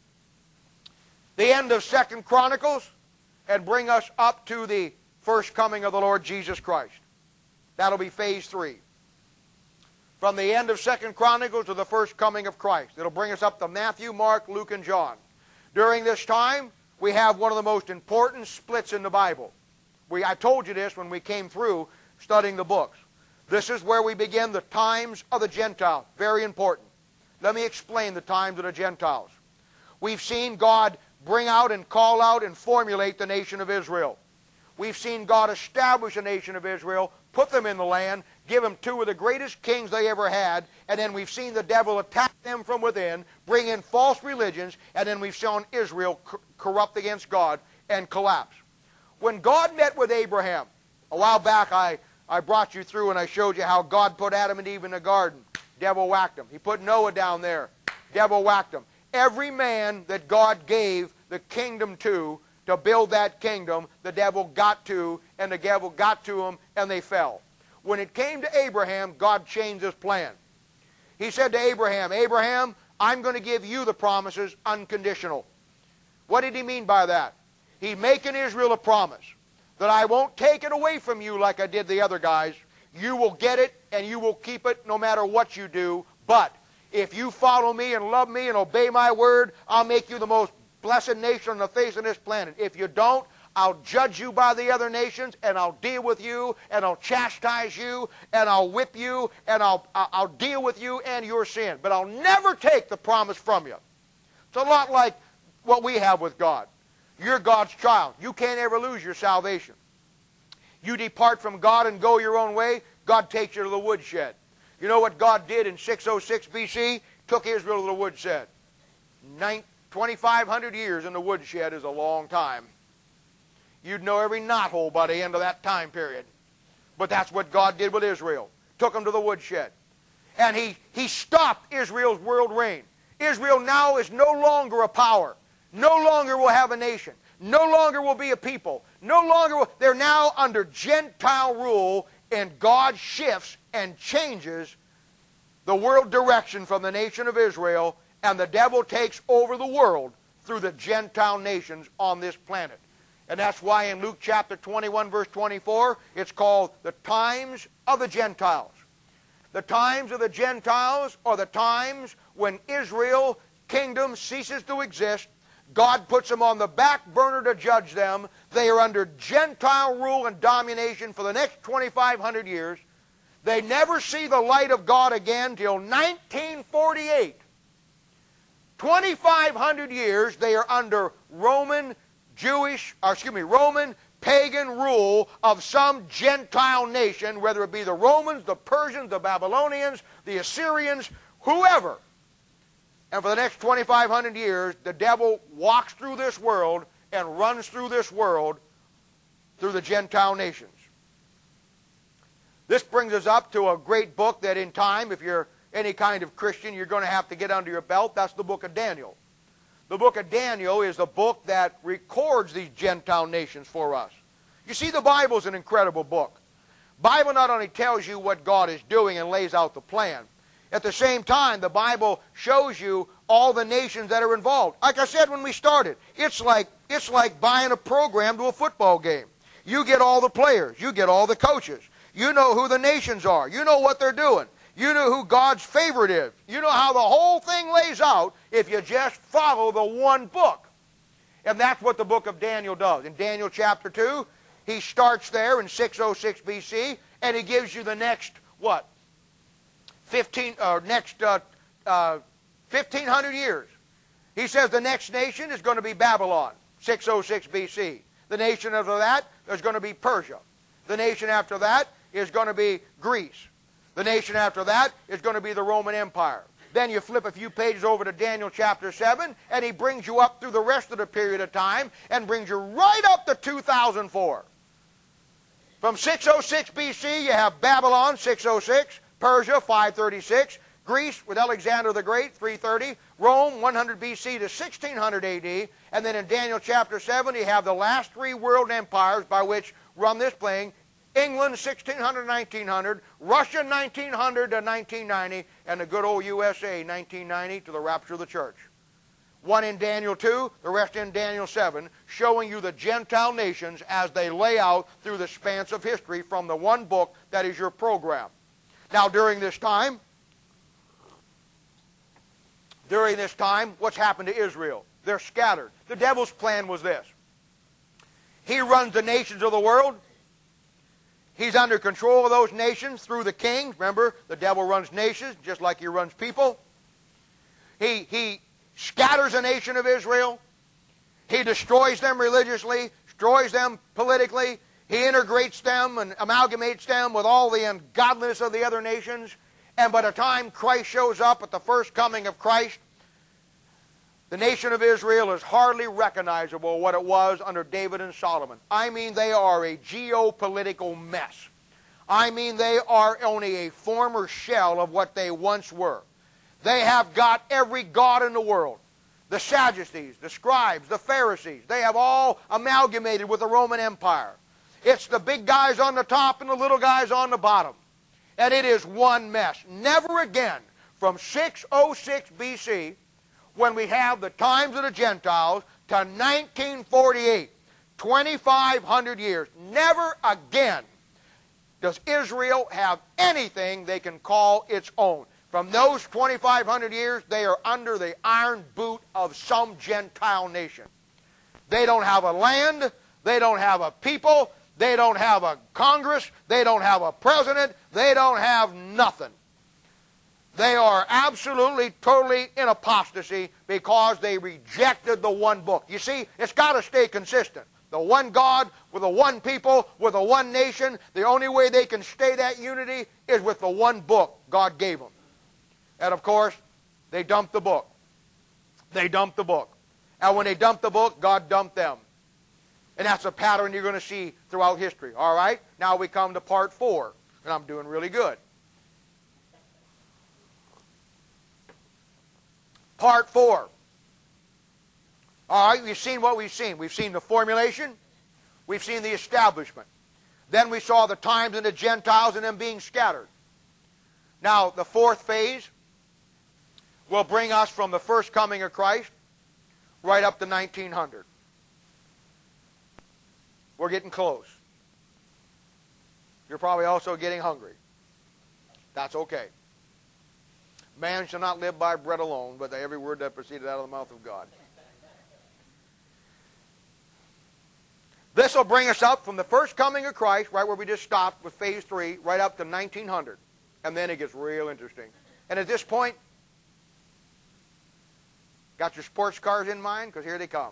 the end of 2nd Chronicles and bring us up to the first coming of the Lord Jesus Christ. That'll be phase 3. From the end of 2nd Chronicles to the first coming of Christ. It'll bring us up to Matthew, Mark, Luke, and John. During this time, we have one of the most important splits in the Bible. I told you this when we came through studying the books. This is where we begin the times of the Gentiles. Very important. Let me explain the times of the Gentiles. We've seen God bring out and call out and formulate the nation of Israel. We've seen God establish a nation of Israel, put them in the land, give them 2 of the greatest kings they ever had, and then we've seen the devil attack them from within, bring in false religions, and then we've shown Israel corrupt against God and collapse. When God met with Abraham, a while back I brought you through and I showed you how God put Adam and Eve in the garden. Devil whacked them. He put Noah down there. Devil whacked them. Every man that God gave the kingdom to build that kingdom, the devil got to, and the devil got to them, and they fell. When it came to Abraham, God changed His plan. He said to Abraham, Abraham, I'm going to give you the promises unconditional. What did He mean by that? He's making Israel a promise that I won't take it away from you like I did the other guys. You will get it, and you will keep it no matter what you do. But if you follow me and love me and obey my word, I'll make you the most blessed nation on the face of this planet. If you don't, I'll judge you by the other nations, and I'll deal with you, and I'll chastise you, and I'll whip you, and I'll deal with you and your sin. But I'll never take the promise from you. It's a lot like what we have with God. You're God's child. You can't ever lose your salvation. You depart from God and go your own way, God takes you to the woodshed. You know what God did in 606 BC? Took Israel to the woodshed. 2,500 years in the woodshed is a long time. You'd know every knothole by the end of that time period. But that's what God did with Israel. Took them to the woodshed. And he stopped Israel's world reign. Israel now is no longer a power. No longer will have a nation. No longer will be a people. No longer will, they're now under Gentile rule, and God shifts and changes the world direction from the nation of Israel, and the devil takes over the world through the Gentile nations on this planet. And that's why in Luke chapter 21, verse 24, it's called the times of the Gentiles. The times of the Gentiles are the times when Israel's kingdom ceases to exist. God puts them on the back burner to judge them. They are under Gentile rule and domination for the next 2,500 years. They never see the light of God again till 1948. 2,500 years they are under Roman pagan rule of some Gentile nation, whether it be the Romans, the Persians, the Babylonians, the Assyrians, whoever. And for the next 2,500 years, the devil walks through this world and runs through this world through the Gentile nations. This brings us up to a great book that in time, if you're any kind of Christian, you're going to have to get under your belt. That's the book of Daniel. The book of Daniel is the book that records these Gentile nations for us. You see, the Bible is an incredible book. The Bible not only tells you what God is doing and lays out the plan, at the same time, the Bible shows you all the nations that are involved. Like I said when we started, it's like buying a program to a football game. You get all the players. You get all the coaches. You know who the nations are. You know what they're doing. You know who God's favorite is. You know how the whole thing lays out if you just follow the one book. And that's what the book of Daniel does. In Daniel chapter 2, he starts there in 606 BC, and he gives you the next, 1,500 years. He says the next nation is going to be Babylon, 606 BC. The nation after that is going to be Persia. The nation after that is going to be Greece. The nation after that is going to be the Roman Empire. Then you flip a few pages over to Daniel chapter 7, and he brings you up through the rest of the period of time and brings you right up to 2004. From 606 BC, you have Babylon, 606, Persia, 536, Greece with Alexander the Great, 330, Rome, 100 BC to 1600 AD, and then in Daniel chapter 7, you have the last three world empires by which run this plane: England, 1600 to 1900, Russia, 1900 to 1990, and the good old USA, 1990 to the rapture of the church. One in Daniel 2, the rest in Daniel 7, showing you the Gentile nations as they lay out through the spans of history from the one book that is your program. Now, during this time, what's happened to Israel? They're scattered. The devil's plan was this. He runs the nations of the world. He's under control of those nations through the kings. Remember, the devil runs nations just like he runs people. He scatters the nation of Israel. He destroys them religiously, destroys them politically. He integrates them and amalgamates them with all the ungodliness of the other nations. And by the time Christ shows up at the first coming of Christ, the nation of Israel is hardly recognizable what it was under David and Solomon. I mean, they are a geopolitical mess. I mean, they are only a former shell of what they once were. They have got every god in the world. The Sadducees, the scribes, the Pharisees, they have all amalgamated with the Roman Empire. It's the big guys on the top and the little guys on the bottom. And it is one mess. Never again, from 606 BC, when we have the times of the Gentiles, to 1948, 2,500 years, never again does Israel have anything they can call its own. From those 2,500 years, they are under the iron boot of some Gentile nation. They don't have a land, they don't have a people, they don't have a Congress, they don't have a president, they don't have nothing. They are absolutely, totally in apostasy because they rejected the one book. You see, it's got to stay consistent. The one God, with the one people, with the one nation, the only way they can stay that unity is with the one book God gave them. And of course, they dumped the book. They dumped the book. And when they dumped the book, God dumped them. And that's a pattern you're going to see throughout history. All right? Now we come to part 4. And I'm doing really good. Part 4. All right, we've seen what we've seen. We've seen the formulation. We've seen the establishment. Then we saw the times and the Gentiles and them being scattered. Now, the fourth phase will bring us from the first coming of Christ right up to 1900. We're getting close. You're probably also getting hungry. That's okay. Man shall not live by bread alone, but by every word that proceeded out of the mouth of God. this will bring us up from the first coming of Christ, right where we just stopped with phase 3, right up to 1900. And then it gets real interesting. And at this point, got your sports cars in mind? Because here they come.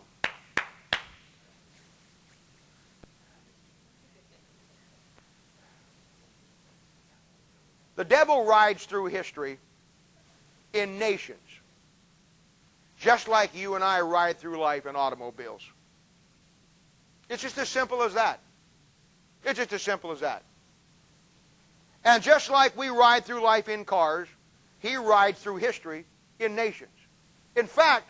The devil rides through history in nations, just like you and I ride through life in automobiles. It's just as simple as that. It's just as simple as that. And just like we ride through life in cars, he rides through history in nations. In fact,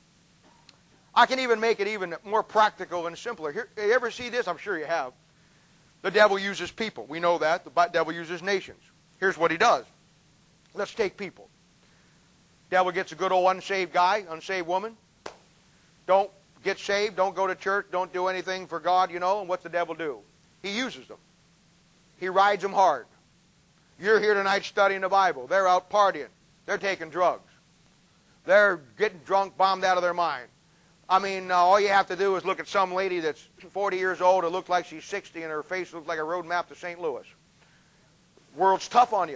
I can even make it even more practical and simpler. Here, you ever see this? I'm sure you have. The devil uses people. We know that. The devil uses nations. Here's what he does. Let's take people. Devil gets a good old unsaved guy, unsaved woman. Don't get saved, don't go to church, don't do anything for God, you know. And what's the devil do? He uses them. He rides them hard. You're here tonight studying the Bible. They're out partying. They're taking drugs. They're getting drunk, bombed out of their mind. I mean, all you have to do is look at some lady that's 40 years old who looks like she's 60 and her face looks like a road map to St. Louis. World's tough on you.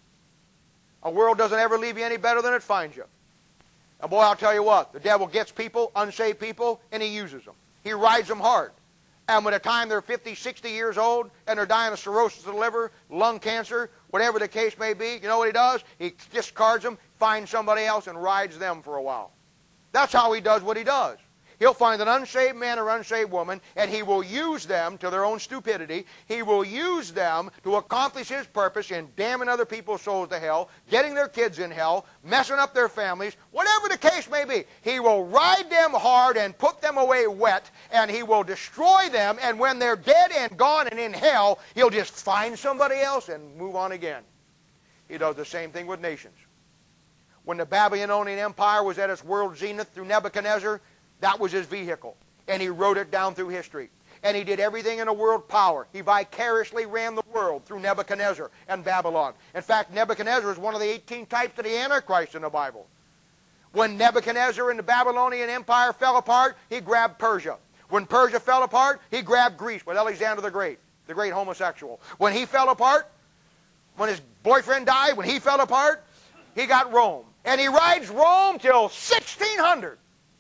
A world doesn't ever leave you any better than it finds you. And boy, I'll tell you what, the devil gets people, unsaved people, and he uses them. He rides them hard. And by the time they're 50, 60 years old, and they're dying of cirrhosis of the liver, lung cancer, whatever the case may be, you know what he does? He discards them, finds somebody else, and rides them for a while. That's how he does what he does. He'll find an unsaved man or unsaved woman, and he will use them to their own stupidity. He will use them to accomplish his purpose in damning other people's souls to hell, getting their kids in hell, messing up their families, whatever the case may be. He will ride them hard and put them away wet, and he will destroy them, and when they're dead and gone and in hell, he'll just find somebody else and move on again. He does the same thing with nations. When the Babylonian Empire was at its world zenith through Nebuchadnezzar, that was his vehicle, and he rode it down through history. And he did everything in a world power. He vicariously ran the world through Nebuchadnezzar and Babylon. In fact, Nebuchadnezzar is one of the 18 types of the Antichrist in the Bible. When Nebuchadnezzar and the Babylonian Empire fell apart, he grabbed Persia. When Persia fell apart, he grabbed Greece with Alexander the great homosexual. When he fell apart, when his boyfriend died, when he fell apart, he got Rome. And he rides Rome till 1600.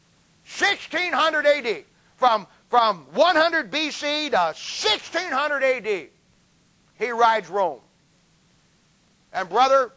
1600 AD. From 100 BC to 1600 AD. He rides Rome. And brother,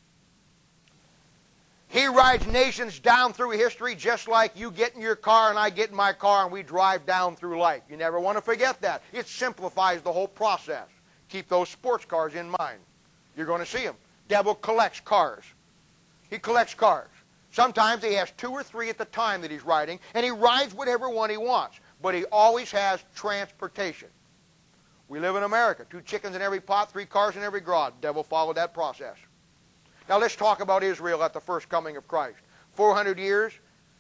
he rides nations down through history just like you get in your car and I get in my car and we drive down through life. You never want to forget that. It simplifies the whole process. Keep those sports cars in mind. You're going to see them. Devil collects cars. He collects cars. Sometimes he has 2 or 3 at the time that he's riding, and he rides whatever one he wants. But he always has transportation. We live in America. 2 chickens in every pot, 3 cars in every garage. The devil followed that process. Now let's talk about Israel at the first coming of Christ. 400 years.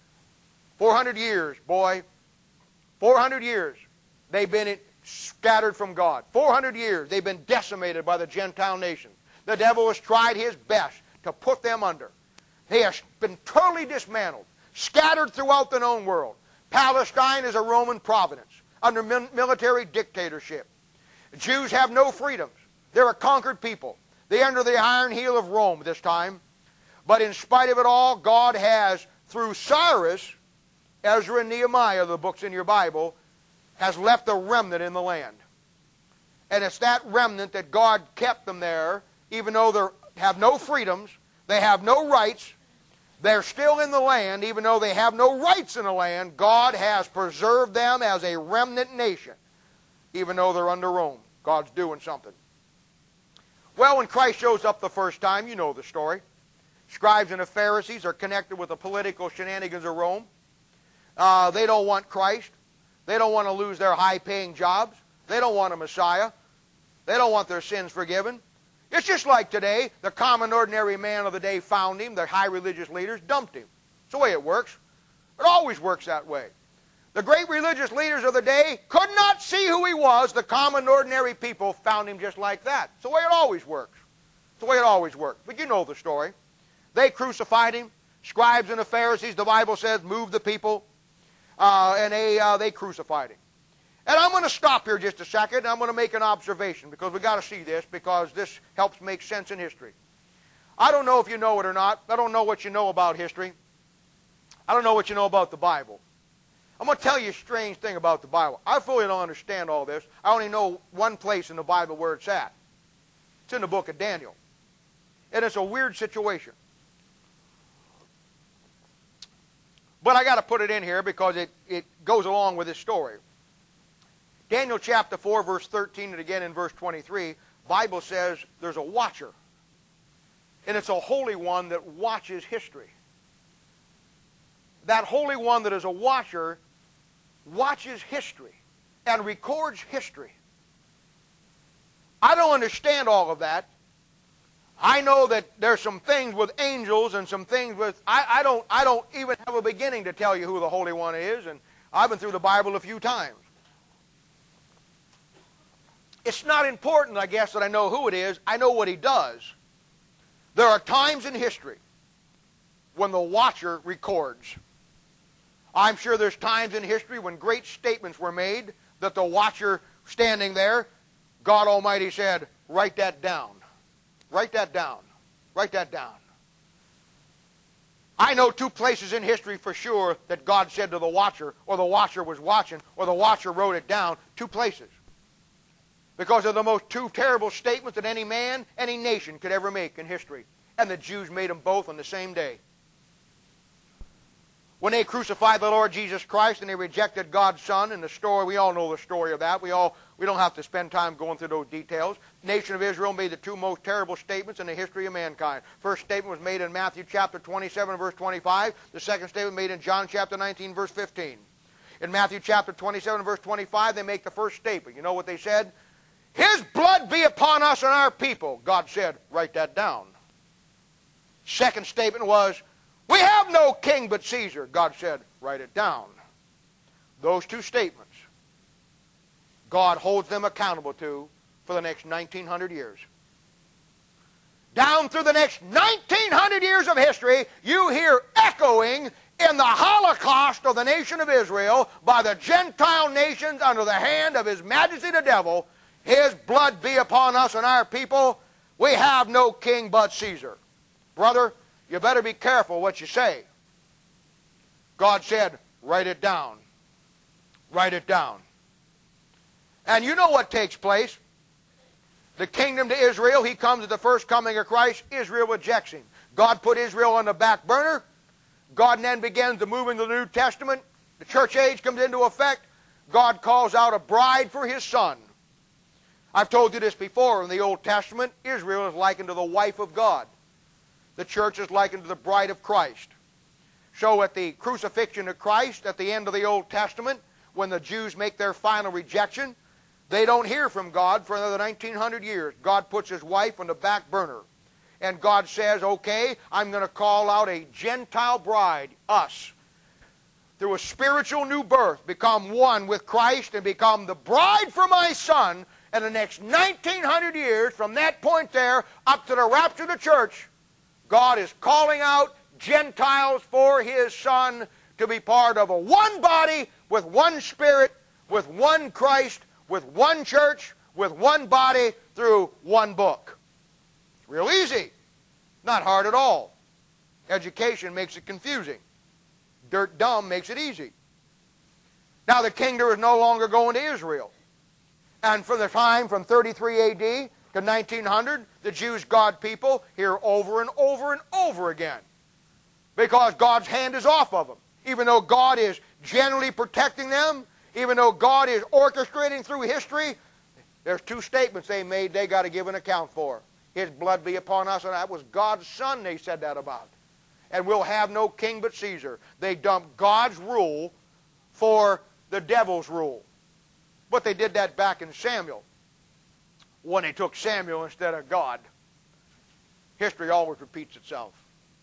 400 years, boy. 400 years they've been scattered from God. 400 years they've been decimated by the Gentile nations. The devil has tried his best to put them under. They have been totally dismantled, scattered throughout the known world. Palestine is a Roman province under military dictatorship. Jews have no freedoms. They're a conquered people. They're under the iron heel of Rome this time. But in spite of it all, God has, through Cyrus, Ezra and Nehemiah, the books in your Bible, has left a remnant in the land. And it's that remnant that God kept them there, even though they have no freedoms, they have no rights. They're still in the land, even though they have no rights in the land. God has preserved them as a remnant nation, even though they're under Rome. God's doing something. Well, when Christ shows up the first time, you know the story. Scribes and the Pharisees are connected with the political shenanigans of Rome. They don't want Christ. They don't want to lose their high-paying jobs. They don't want a Messiah. They don't want their sins forgiven. It's just like today, the common ordinary man of the day found him, the high religious leaders dumped him. It's the way it works. It always works that way. The great religious leaders of the day could not see who he was. The common ordinary people found him just like that. It's the way it always works. It's the way it always works. But you know the story. They crucified him. Scribes and the Pharisees, the Bible says, moved the people, and they crucified him. And I'm going to stop here just a second, and I'm going to make an observation, because we've got to see this, because this helps make sense in history. I don't know if you know it or not. I don't know what you know about history. I don't know what you know about the Bible. I'm going to tell you a strange thing about the Bible. I fully don't understand all this. I only know one place in the Bible where it's at. It's in the book of Daniel. And it's a weird situation. But I got to put it in here because it goes along with this story. Daniel chapter 4, verse 13, and again in verse 23, Bible says there's a watcher. And it's a holy one that watches history. That holy one that is a watcher watches history and records history. I don't understand all of that. I know that there's some things with angels and some things with... I don't even have a beginning to tell you who the Holy One is, and I've been through the Bible a few times. It's not important, I guess, that I know who it is. I know what he does. There are times in history when the watcher records. I'm sure there's times in history when great statements were made that the watcher standing there, God Almighty said, write that down. Write that down. Write that down. I know two places in history for sure that God said to the watcher, or the watcher was watching, or the watcher wrote it down. Two places. Because they're the most two terrible statements that any man, any nation could ever make in history. And the Jews made them both on the same day. When they crucified the Lord Jesus Christ and they rejected God's Son, and the story, we all know the story of that. We don't have to spend time going through those details. The nation of Israel made the two most terrible statements in the history of mankind. First statement was made in Matthew chapter 27, verse 25. The second statement made in John chapter 19, verse 15. In Matthew chapter 27, verse 25, they make the first statement. You know what they said? His blood be upon us and our people. God said, write that down. Second statement was, we have no king but Caesar. God said, write it down. Those two statements, God holds them accountable to for the next 1900 years. Down through the next 1900 years of history, you hear echoing in the Holocaust of the nation of Israel by the Gentile nations under the hand of His Majesty the devil, his blood be upon us and our people. We have no king but Caesar. Brother, you better be careful what you say. God said, write it down. Write it down. And you know what takes place. The kingdom to Israel, he comes at the first coming of Christ. Israel rejects him. God put Israel on the back burner. God then begins to move into the New Testament. The church age comes into effect. God calls out a bride for his son. I've told you this before. In the Old Testament, Israel is likened to the wife of God. The church is likened to the bride of Christ. So at the crucifixion of Christ, at the end of the Old Testament, when the Jews make their final rejection, they don't hear from God for another 1900 years. God puts his wife on the back burner. And God says, okay, I'm going to call out a Gentile bride, us, through a spiritual new birth, become one with Christ and become the bride for my son. And the next 1900 years, from that point there up to the rapture of the church, God is calling out Gentiles for his son to be part of a one body with one spirit, with one Christ, with one church, with one body through one book. It's real easy. Not hard at all. Education makes it confusing. Dirt dumb makes it easy. Now the kingdom is no longer going to Israel. And for the time from 33 AD to 1900, the Jews, God people, hear over and over and over again. Because God's hand is off of them. Even though God is generally protecting them, even though God is orchestrating through history, there's two statements they made they got to give an account for. His blood be upon us, and that was God's son they said that about. And we'll have no king but Caesar. They dumped God's rule for the devil's rule. But they did that back in Samuel, when they took Samuel instead of God. History always repeats itself.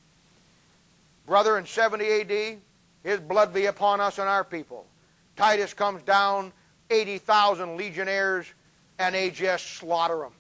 Brother, in 70 AD, his blood be upon us and our people. Titus comes down, 80,000 legionnaires, and they just slaughter them.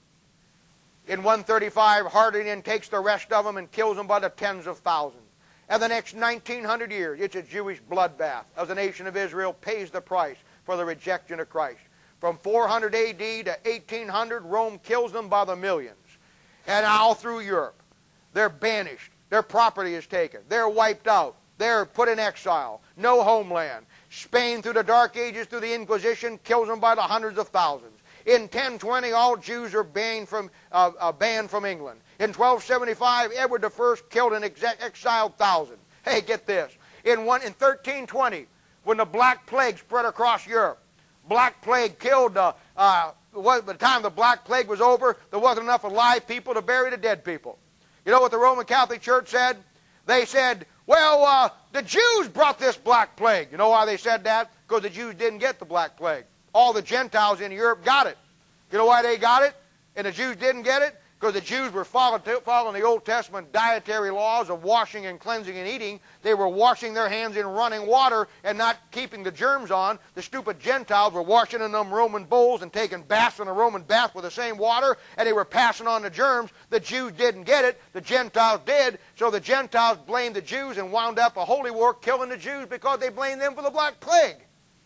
In 135, Hardin takes the rest of them and kills them by the tens of thousands. And the next 1900 years, it's a Jewish bloodbath as the nation of Israel pays the price for the rejection of Christ. From 400 AD to 1800, Rome kills them by the millions. And all through Europe, they're banished. Their property is taken. They're wiped out. They're put in exile. No homeland. Spain, through the Dark Ages, through the Inquisition, kills them by the hundreds of thousands. In 1020, all Jews are banned from England. In 1275, Edward I killed and exiled thousands. Hey, get this. In 1320, when the Black Plague spread across Europe, Black Plague killed, by the time the Black Plague was over, there wasn't enough alive people to bury the dead people. You know what the Roman Catholic Church said? They said, well, the Jews brought this Black Plague. You know why they said that? Because the Jews didn't get the Black Plague. All the Gentiles in Europe got it. You know why they got it and the Jews didn't get it? Because the Jews were following the Old Testament dietary laws of washing and cleansing and eating. They were washing their hands in running water and not keeping the germs on. The stupid Gentiles were washing in them Roman bowls and taking baths in a Roman bath with the same water, and they were passing on the germs. The Jews didn't get it. The Gentiles did. So the Gentiles blamed the Jews and wound up a holy war killing the Jews because they blamed them for the Black Plague.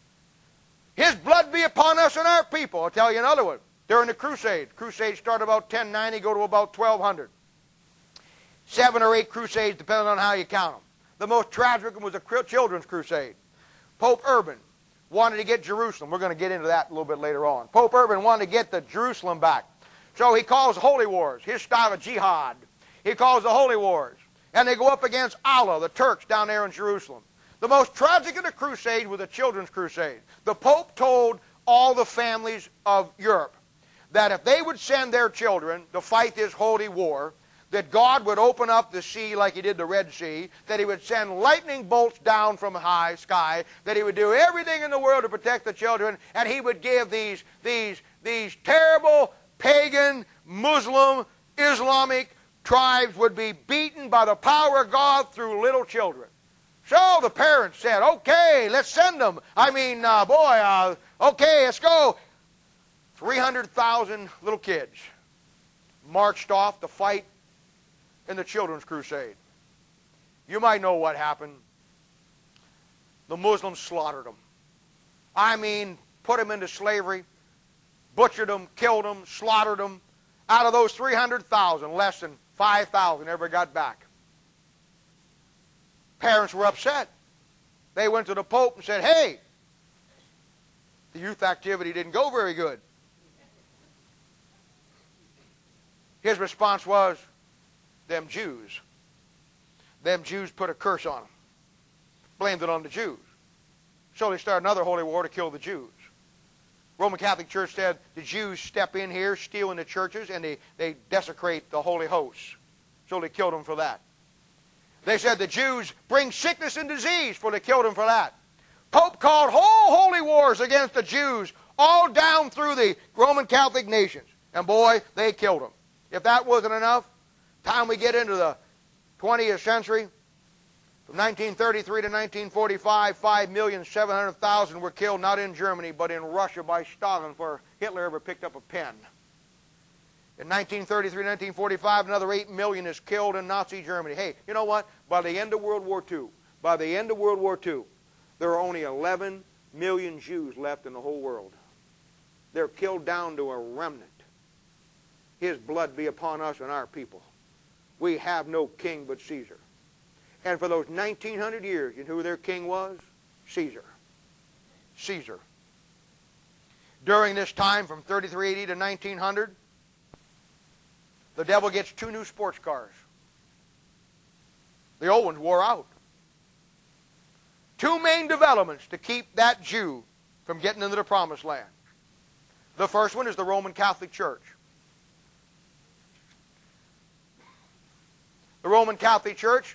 His blood be upon us and our people. I'll tell you another one. During the Crusades. Crusades started about 1090, go to about 1200. 7 or 8 crusades, depending on how you count them. The most tragic one was the Children's Crusade. Pope Urban wanted to get Jerusalem. We're going to get into that a little bit later on. Pope Urban wanted to get the Jerusalem back. So he calls holy wars, his style of jihad. He calls the holy wars. And they go up against Allah, the Turks down there in Jerusalem. The most tragic of the crusades was the Children's Crusade. The Pope told all the families of Europe that if they would send their children to fight this holy war, that God would open up the sea like he did the Red Sea, that he would send lightning bolts down from high sky, that he would do everything in the world to protect the children, and he would give these terrible pagan, Muslim, Islamic tribes would be beaten by the power of God through little children. So the parents said, okay, let's send them. Okay, let's go. 300,000 little kids marched off to fight in the Children's Crusade. You might know what happened. The Muslims slaughtered them. I mean, put them into slavery, butchered them, killed them, slaughtered them. Out of those 300,000, less than 5,000 ever got back. Parents were upset. They went to the Pope and said, hey, the youth activity didn't go very good. His response was, them Jews. Them Jews put a curse on them. Blamed it on the Jews. So they started another holy war to kill the Jews. Roman Catholic Church said the Jews step in here, steal in the churches, and they desecrate the holy hosts. So they killed them for that. They said the Jews bring sickness and disease, so they killed them for that. Pope called whole holy wars against the Jews all down through the Roman Catholic nations. And boy, they killed them. If that wasn't enough, time we get into the 20th century, from 1933 to 1945, 5,700,000 were killed, not in Germany, but in Russia by Stalin, before Hitler ever picked up a pen. In 1933, 1945, another 8 million is killed in Nazi Germany. Hey, you know what? By the end of World War II, there are only 11 million Jews left in the whole world. They're killed down to a remnant. His blood be upon us and our people. We have no king but Caesar. And for those 1900 years, you know who their king was? Caesar. Caesar. During this time, from 3380 to 1900, the devil gets 2 new sports cars. The old ones wore out. 2 main developments to keep that Jew from getting into the promised land. The first one is the Roman Catholic Church. The Roman Catholic Church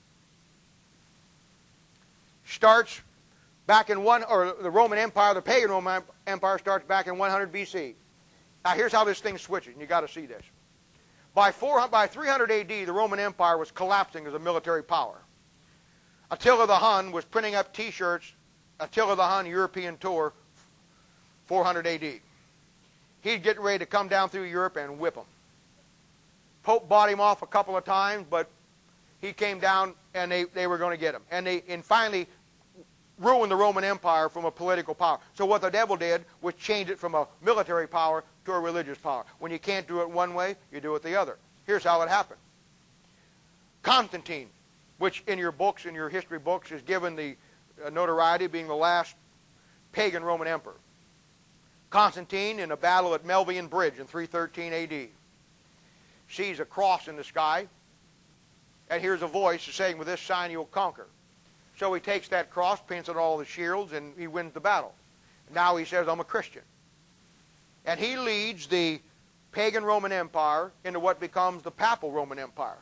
starts back in the Roman Empire, the pagan Roman Empire starts back in 100 BC. Now here's how this thing switches, and you got to see this. By 300 AD, the Roman Empire was collapsing as a military power. Attila the Hun was printing up T-shirts, Attila the Hun European Tour, 400 AD. He'd get ready to come down through Europe and whip them. Pope bought him off a couple of times, but he came down and they were going to get him. And finally, ruin the Roman Empire from a political power. So what the devil did was change it from a military power to a religious power. When you can't do it one way, you do it the other. Here's how it happened. Constantine, which in your books, in your history books, is given the notoriety of being the last pagan Roman emperor. Constantine, in a battle at Milvian Bridge in 313 AD, sees a cross in the sky and hears a voice saying, with this sign you'll conquer. So he takes that cross, paints it on all the shields, and he wins the battle. Now he says, I'm a Christian. And he leads the pagan Roman Empire into what becomes the Papal Roman Empire.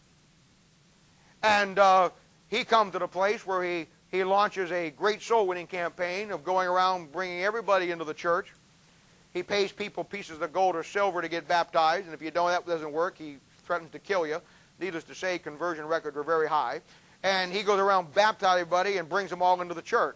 And he comes to the place where he launches a great soul-winning campaign of going around bringing everybody into the church. He pays people pieces of gold or silver to get baptized, and if you don't, that doesn't work, he threatens to kill you. Needless to say, conversion records were very high. And he goes around baptizing everybody and brings them all into the church.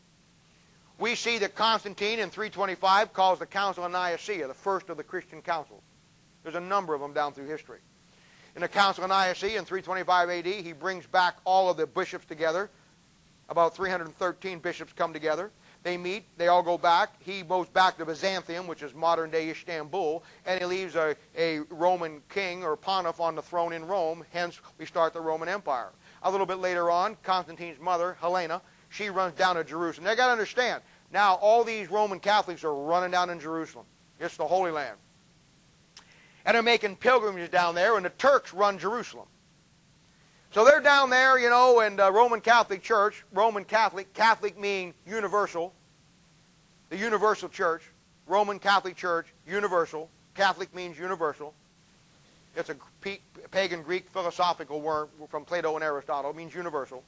We see that Constantine in 325 calls the Council of Nicaea, the first of the Christian councils. There's a number of them down through history. In the Council of Nicaea in 325 AD, he brings back all of the bishops together. About 313 bishops come together. They meet, they all go back. He goes back to Byzantium, which is modern-day Istanbul, and he leaves a Roman king or pontiff on the throne in Rome. Hence, we start the Roman Empire. A little bit later on, Constantine's mother, Helena, she runs down to Jerusalem. They got to understand, now all these Roman Catholics are running down in Jerusalem. It's the Holy Land. And they're making pilgrimages down there, and the Turks run Jerusalem. So they're down there, you know, and Roman Catholic Church, Roman Catholic, Catholic meaning universal, the universal church, Roman Catholic Church, universal, Catholic means universal. It's a pagan Greek philosophical word from Plato and Aristotle, it means universal.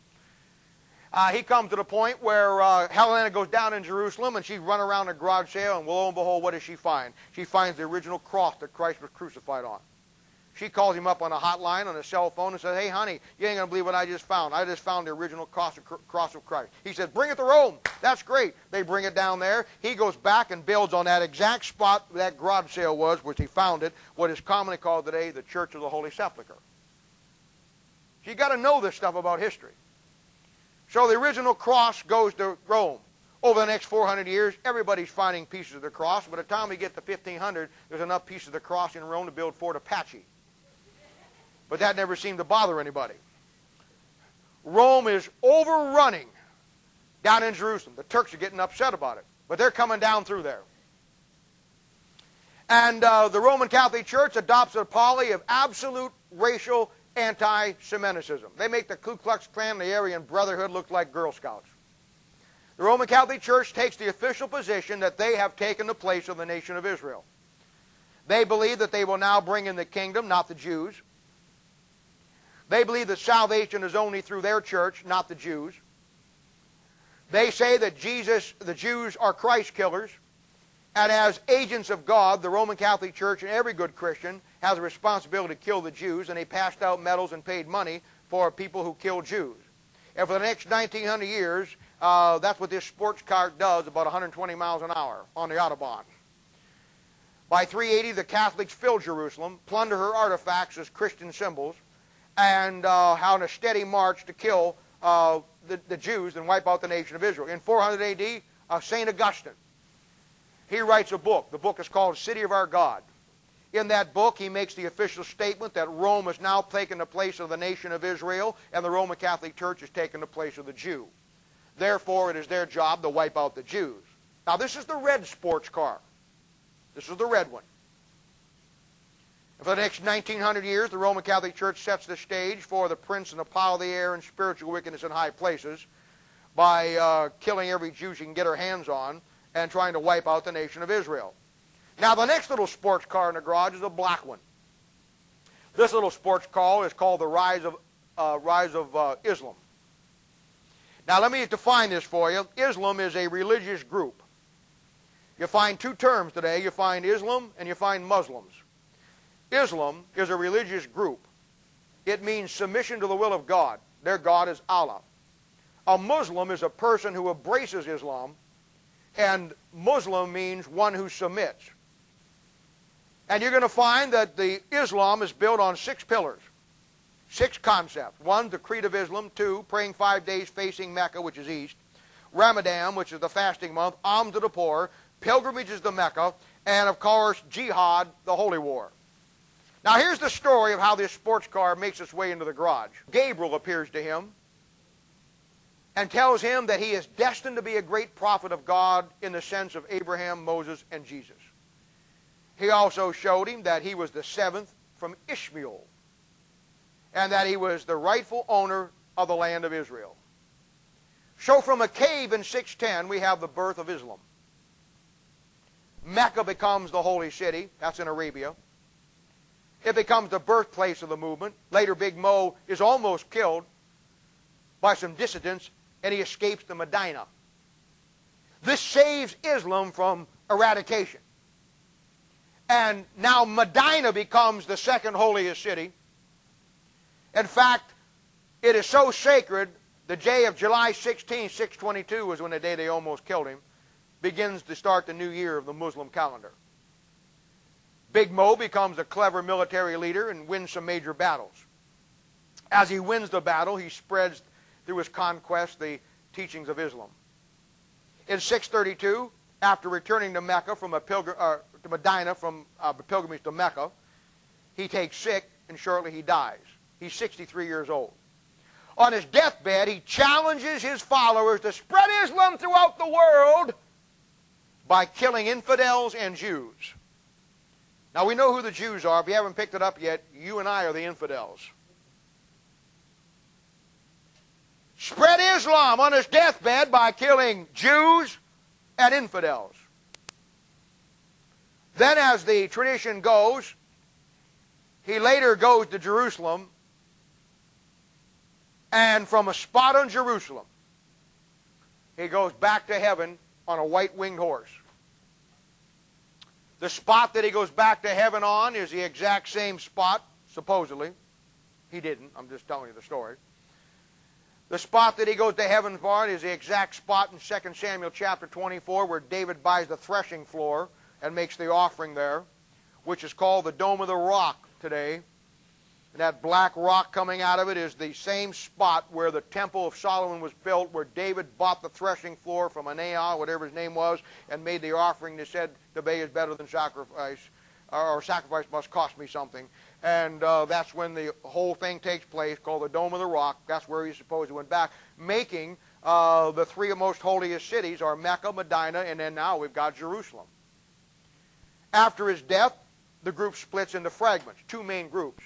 He comes to the point where Helena goes down in Jerusalem and she's run around a garage sale, and lo and behold, what does she find? She finds the original cross that Christ was crucified on. She calls him up on a hotline on a cell phone and says, hey, honey, you ain't going to believe what I just found. I just found the original cross of Christ. He says, bring it to Rome. That's great. They bring it down there. He goes back and builds on that exact spot that garage sale was, which he founded, what is commonly called today the Church of the Holy Sepulchre. So you've got to know this stuff about history. So the original cross goes to Rome. Over the next 400 years, everybody's finding pieces of the cross. By the time we get to 1500, there's enough pieces of the cross in Rome to build Fort Apache. But that never seemed to bother anybody. Rome is overrunning down in Jerusalem. The Turks are getting upset about it, but they're coming down through there. And the Roman Catholic Church adopts a policy of absolute racial anti-Semitism. They make the Ku Klux Klan, the Aryan Brotherhood, look like Girl Scouts. The Roman Catholic Church takes the official position that they have taken the place of the nation of Israel. They believe that they will now bring in the kingdom, not the Jews. They believe that salvation is only through their church, not the Jews. They say that the Jews are Christ killers, and as agents of God, the Roman Catholic Church and every good Christian has a responsibility to kill the Jews, and they passed out medals and paid money for people who kill Jews. And for the next 1900 years, that's what this sports car does, about 120 miles an hour on the Autobahn. By 380, the Catholics fill Jerusalem, plunder her artifacts as Christian symbols, and on a steady march to kill the Jews and wipe out the nation of Israel. In 400 AD, St. Augustine, he writes a book. The book is called City of Our God. In that book, he makes the official statement that Rome has now taken the place of the nation of Israel, and the Roman Catholic Church has taken the place of the Jew. Therefore, it is their job to wipe out the Jews. Now, this is the red sports car. This is the red one. For the next 1900 years, the Roman Catholic Church sets the stage for the prince and the power of the air and spiritual wickedness in high places by killing every Jew she can get her hands on and trying to wipe out the nation of Israel. Now, the next little sports car in the garage is a black one. This little sports car is called the Rise of Islam. Now, let me define this for you. Islam is a religious group. You find two terms today. You find Islam and you find Muslims. Islam is a religious group. It means submission to the will of God. Their God is Allah. A Muslim is a person who embraces Islam, and Muslim means one who submits. And you're going to find that the Islam is built on 6 pillars, 6 concepts. 1, the creed of Islam. 2, praying 5 days facing Mecca, which is east. Ramadan, which is the fasting month, alms to the poor, pilgrimages to Mecca, and of course, jihad, the holy war. Now here's the story of how this sports car makes its way into the garage. Gabriel appears to him and tells him that he is destined to be a great prophet of God in the sense of Abraham, Moses, and Jesus. He also showed him that he was the seventh from Ishmael, and that he was the rightful owner of the land of Israel. So from a cave in 610, we have the birth of Islam. Mecca becomes the holy city. That's in Arabia. It becomes the birthplace of the movement. Later, Big Mo is almost killed by some dissidents, and he escapes to Medina. This saves Islam from eradication. And now Medina becomes the second holiest city. In fact, it is so sacred, the day of July 16, 622 was when the day they almost killed him, begins to start the new year of the Muslim calendar. Big Mo becomes a clever military leader and wins some major battles. As he wins the battle, he spreads through his conquest the teachings of Islam. In 632, after returning to Mecca from to Medina from a pilgrimage to Mecca, he takes sick and shortly he dies. He's 63 years old. On his deathbed, he challenges his followers to spread Islam throughout the world by killing infidels and Jews. Now we know who the Jews are. If you haven't picked it up yet, you and I are the infidels. Spread Islam on his deathbed by killing Jews and infidels. Then, as the tradition goes, he later goes to Jerusalem, and from a spot on Jerusalem, he goes back to heaven on a white-winged horse. The spot that he goes back to heaven on is the exact same spot, supposedly. He didn't. I'm just telling you the story. The spot that he goes to heaven for is the exact spot in 2 Samuel chapter 24 where David buys the threshing floor and makes the offering there, which is called the Dome of the Rock today. And that black rock coming out of it is the same spot where the Temple of Solomon was built, where David bought the threshing floor from Anaiah, whatever his name was, and made the offering that said, "The bay is better than sacrifice," or "Sacrifice must cost me something." And that's when the whole thing takes place, called the Dome of the Rock. That's where he supposedly went back, making the three most holiest cities are Mecca, Medina, and then now we've got Jerusalem. After his death, the group splits into fragments, two main groups.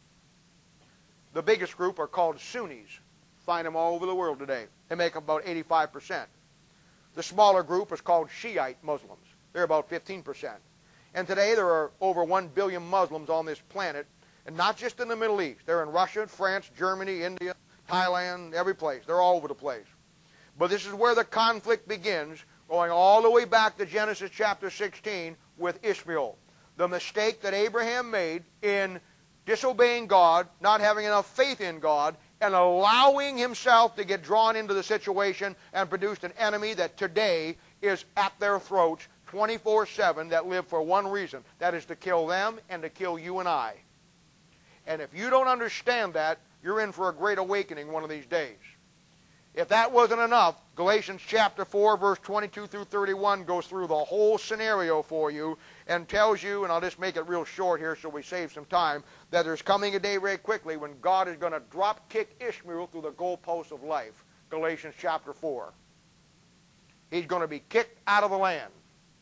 The biggest group are called Sunnis. Find them all over the world today. They make up about 85%. The smaller group is called Shiite Muslims. They're about 15%. And today there are over 1 billion Muslims on this planet, and not just in the Middle East. They're in Russia, France, Germany, India, Thailand, every place. They're all over the place. But this is where the conflict begins, going all the way back to Genesis chapter 16 with Ishmael. The mistake that Abraham made in disobeying God, not having enough faith in God, and allowing himself to get drawn into the situation and produced an enemy that today is at their throats 24/7 that live for one reason. That is to kill them and to kill you and I. And if you don't understand that, you're in for a great awakening one of these days. If that wasn't enough, Galatians chapter 4, verse 22 through 31 goes through the whole scenario for you and tells you, and I'll just make it real short here so we save some time, that there's coming a day very quickly when God is going to drop kick Ishmael through the goalposts of life. Galatians chapter 4. He's going to be kicked out of the land.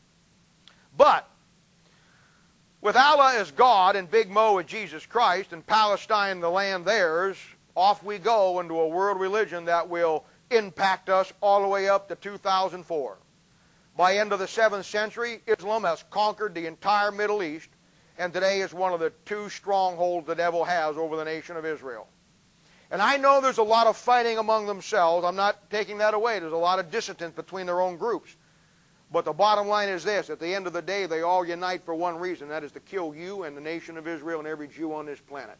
But with Allah as God and Big Mo as Jesus Christ and Palestine the land theirs, off we go into a world religion that will impact us all the way up to 2004. By end of the 7th century, Islam has conquered the entire Middle East, and today is one of the two strongholds the devil has over the nation of Israel. And I know there's a lot of fighting among themselves. I'm not taking that away. There's a lot of dissonance between their own groups. But the bottom line is this: at the end of the day, they all unite for one reason. That is to kill you and the nation of Israel and every Jew on this planet.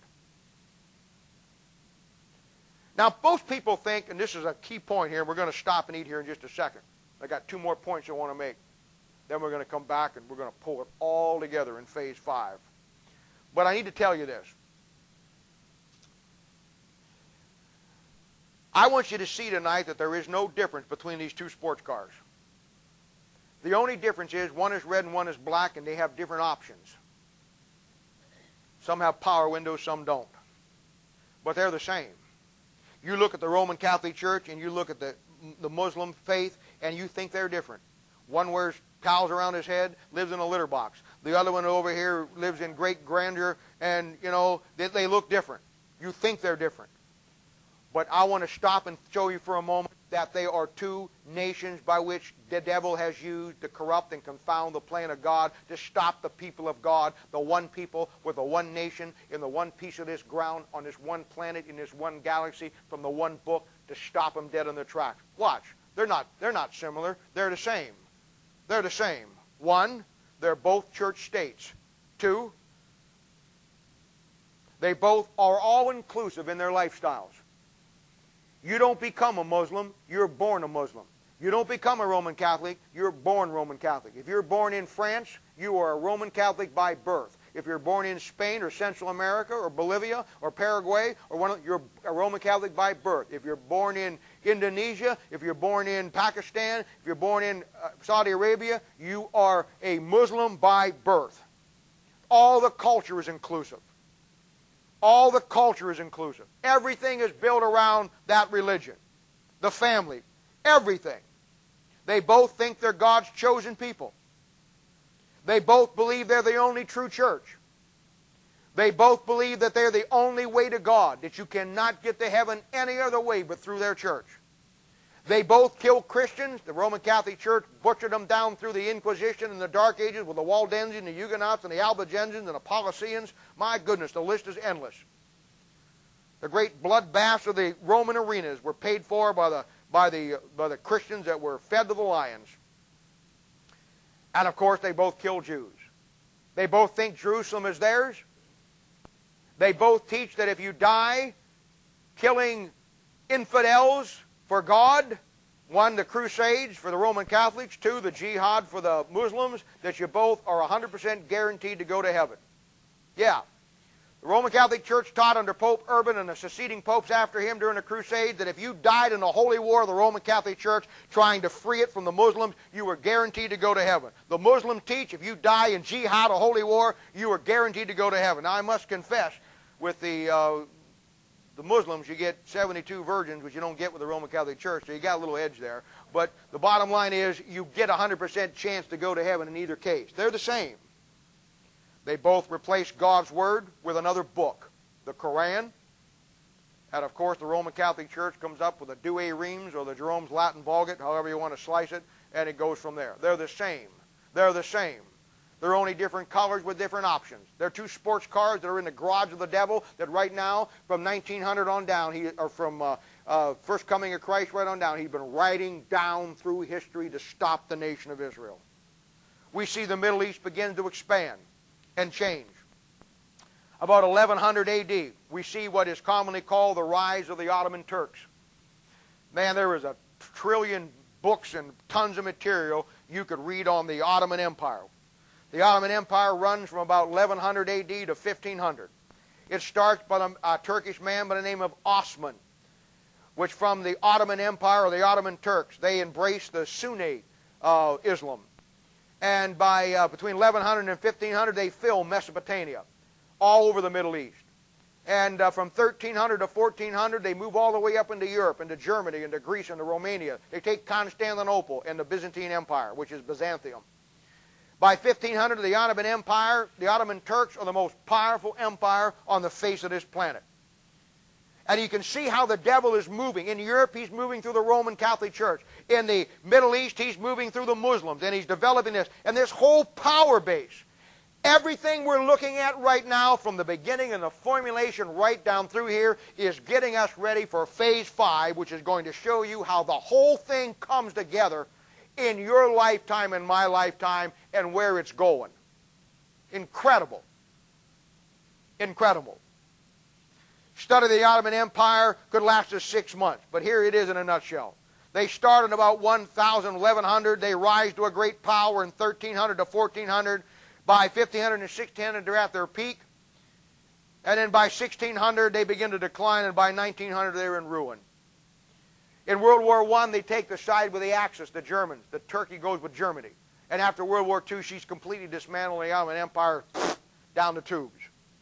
Now, most people think, and this is a key point here, we're going to stop and eat here in just a second. I got 2 more points I want to make. Then we're going to come back and we're going to pull it all together in phase 5. But I need to tell you this. I want you to see tonight that there is no difference between these two sports cars. The only difference is one is red and one is black, and they have different options. Some have power windows, some don't. But they're the same. You look at the Roman Catholic Church and you look at the Muslim faith, and you think they're different. One wears towels around his head, lives in a litter box. The other one over here lives in great grandeur, and, you know, they look different. You think they're different. But I want to stop and show you for a moment that they are two nations by which the devil has used to corrupt and confound the plan of God, to stop the people of God, the one people with the one nation in the one piece of this ground, on this one planet, in this one galaxy, from the one book, to stop them dead in their tracks. Watch. They're not similar. They're the same. They're the same. One, they're both church states. Two, they both are all-inclusive in their lifestyles. You don't become a Muslim, you're born a Muslim. You don't become a Roman Catholic, you're born Roman Catholic. If you're born in France, you are a Roman Catholic by birth. If you're born in Spain or Central America or Bolivia or Paraguay, you're a Roman Catholic by birth. If you're born in Indonesia, if you're born in Pakistan, if you're born in Saudi Arabia, you are a Muslim by birth. All the culture is inclusive. All the culture is inclusive. Everything is built around that religion. The family. Everything. They both think they're God's chosen people. They both believe they're the only true church. They both believe that they're the only way to God, that you cannot get to heaven any other way but through their church. They both killed Christians. The Roman Catholic Church butchered them down through the Inquisition in the Dark Ages with the Waldensians, the Huguenots, and the Albigensians, and the Paulicians. My goodness, the list is endless. The great bloodbaths of the Roman arenas were paid for by the Christians that were fed to the lions. And of course, they both killed Jews. They both think Jerusalem is theirs. They both teach that if you die killing infidels for God, one, the Crusades for the Roman Catholics, two, the Jihad for the Muslims, that you both are 100% guaranteed to go to heaven. Yeah. The Roman Catholic Church taught under Pope Urban and the succeeding popes after him during the Crusades that if you died in the holy war of the Roman Catholic Church trying to free it from the Muslims, you were guaranteed to go to heaven. The Muslims teach if you die in Jihad, a holy war, you are guaranteed to go to heaven. Now, I must confess, with the Muslims, you get 72 virgins, which you don't get with the Roman Catholic Church, so you got a little edge there. But the bottom line is you get a 100% chance to go to heaven in either case. They're the same. They both replace God's Word with another book, the Koran. And, of course, the Roman Catholic Church comes up with the Douay Rheims or the Jerome's Latin Vulgate, however you want to slice it, and it goes from there. They're the same. They're the same. They're only different colors with different options. They're two sports cars that are in the garage of the devil that right now, from 1900 on down, or from First Coming of Christ right on down, he's been riding down through history to stop the nation of Israel. We see the Middle East begin to expand and change. About 1100 A.D., we see what is commonly called the rise of the Ottoman Turks. Man, there was a trillion books and tons of material you could read on the Ottoman Empire. The Ottoman Empire runs from about 1100 A.D. to 1500. It starts by a Turkish man by the name of Osman, which from the Ottoman Empire, or the Ottoman Turks, they embraced the Sunni Islam. And by between 1100 and 1500, they fill Mesopotamia, all over the Middle East. And from 1300 to 1400, they move all the way up into Europe, into Germany, into Greece, into Romania. They take Constantinople and the Byzantine Empire, which is Byzantium. By 1500, the Ottoman Empire, the Ottoman Turks are the most powerful empire on the face of this planet. And you can see how the devil is moving. In Europe, he's moving through the Roman Catholic Church. In the Middle East, he's moving through the Muslims, and he's developing this. And this whole power base, everything we're looking at right now, from the beginning and the formulation right down through here, is getting us ready for Phase 5, which is going to show you how the whole thing comes together in your lifetime and my lifetime, and where it's going. Incredible. Incredible. Study of the Ottoman Empire could last us 6 months, but here it is in a nutshell. They start in about 1100. They rise to a great power in 1300 to 1400. By 1500 and 1600, they're at their peak. And then by 1600, they begin to decline, and by 1900, they're in ruin. In World War I, they take the side with the Axis, the Germans. The Turkey goes with Germany. And after World War II, she's completely dismantling the Ottoman Empire down the tubes.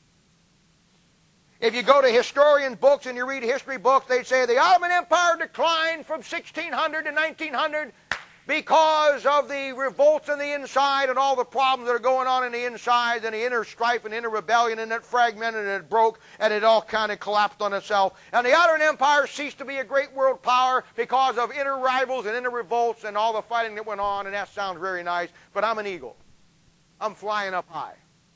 If you go to historians' books and you read history books, they say the Ottoman Empire declined from 1600 to 1900 because of the revolts in the inside and all the problems that are going on in the inside and the inner strife and inner rebellion, and it fragmented and it broke and it all kind of collapsed on itself. And the Ottoman Empire ceased to be a great world power because of inner rivals and inner revolts and all the fighting that went on. And that sounds very nice, but I'm an eagle. I'm flying up high.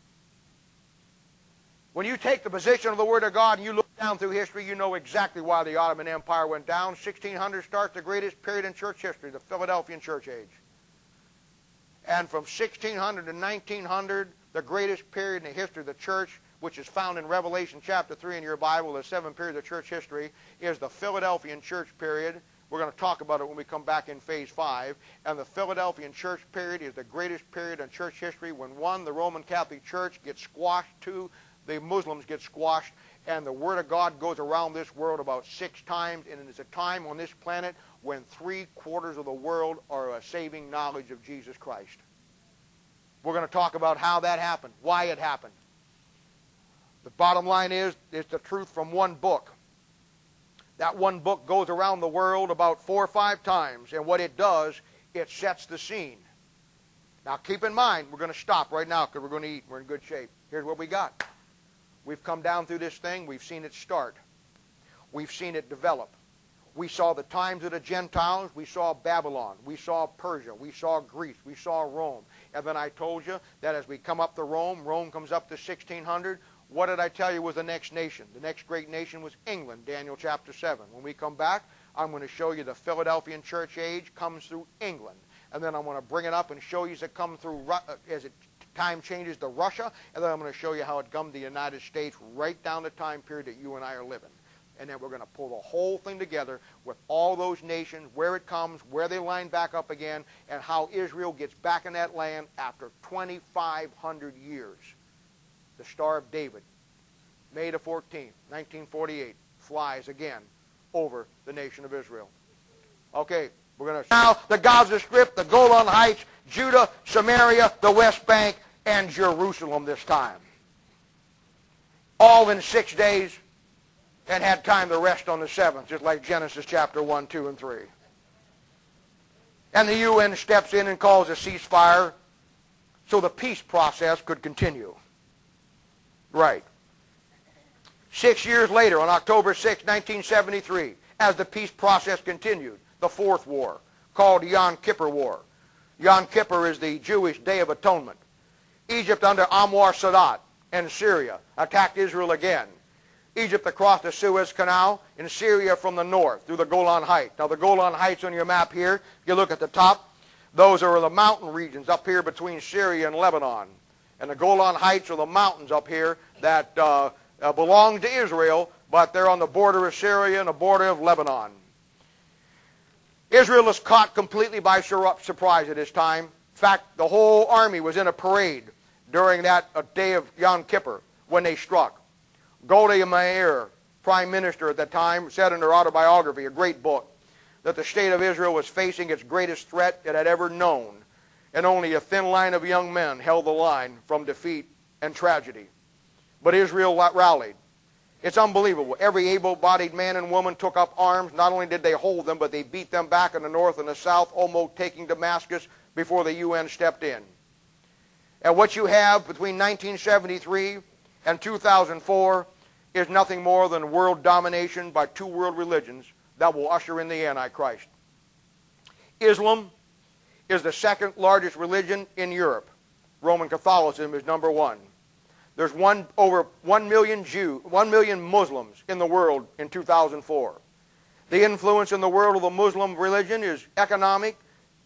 When you take the position of the Word of God and you look down through history, you know exactly why the Ottoman Empire went down. 1600 starts the greatest period in church history, the Philadelphian church age. And from 1600 to 1900, the greatest period in the history of the church, which is found in Revelation chapter 3 in your Bible, the 7 periods of church history, is the Philadelphian church period. We're going to talk about it when we come back in phase 5. And the Philadelphian church period is the greatest period in church history when, 1, the Roman Catholic Church gets squashed, 2, the Muslims get squashed, and the Word of God goes around this world about 6 times, and it's a time on this planet when 3/4 of the world are a saving knowledge of Jesus Christ. We're going to talk about how that happened, why it happened. The bottom line is, it's the truth from one book. That one book goes around the world about 4 or 5 times, and what it does, it sets the scene. Now keep in mind, we're going to stop right now because we're going to eat. We're in good shape. Here's what we got. We've come down through this thing. We've seen it start. We've seen it develop. We saw the times of the Gentiles. We saw Babylon. We saw Persia. We saw Greece. We saw Rome. And then I told you that as we come up to Rome, Rome comes up to 1600. What did I tell you was the next nation? The next great nation was England, Daniel chapter 7. When we come back, I'm going to show you the Philadelphian church age comes through England. And then I'm going to bring it up and show you as it comes through, as it time changes to Russia, and then I'm going to show you how it comes to the United States right down the time period that you and I are living. And then we're going to pull the whole thing together with all those nations, where it comes, where they line back up again, and how Israel gets back in that land after 2,500 years. The Star of David, May the 14th, 1948, flies again over the nation of Israel. Okay. We're going to now the Gaza Strip, the Golan Heights, Judah, Samaria, the West Bank, and Jerusalem this time. All in 6 days, and had time to rest on the 7th, just like Genesis chapter 1, 2, and 3. And the UN steps in and calls a ceasefire so the peace process could continue. Right. 6 years later, on October 6, 1973, as the peace process continued, the 4th war, called the Yom Kippur War. Yom Kippur is the Jewish Day of Atonement. Egypt under Anwar Sadat and Syria attacked Israel again. Egypt across the Suez Canal, and Syria from the north through the Golan Heights. Now the Golan Heights on your map here, if you look at the top, those are the mountain regions up here between Syria and Lebanon. And the Golan Heights are the mountains up here that belong to Israel, but they're on the border of Syria and the border of Lebanon. Israel is caught completely by surprise at this time. In fact, the whole army was in a parade during that day of Yom Kippur when they struck. Golda Meir, prime minister at that time, said in her autobiography, a great book, that the state of Israel was facing its greatest threat it had ever known, and only a thin line of young men held the line from defeat and tragedy. But Israel rallied. It's unbelievable. Every able-bodied man and woman took up arms. Not only did they hold them, but they beat them back in the north and the south, almost taking Damascus before the UN stepped in. And what you have between 1973 and 2004 is nothing more than world domination by 2 world religions that will usher in the Antichrist. Islam is the 2nd largest religion in Europe. Roman Catholicism is number 1. There's over 1 million Muslims in the world in 2004. The influence in the world of the Muslim religion is economic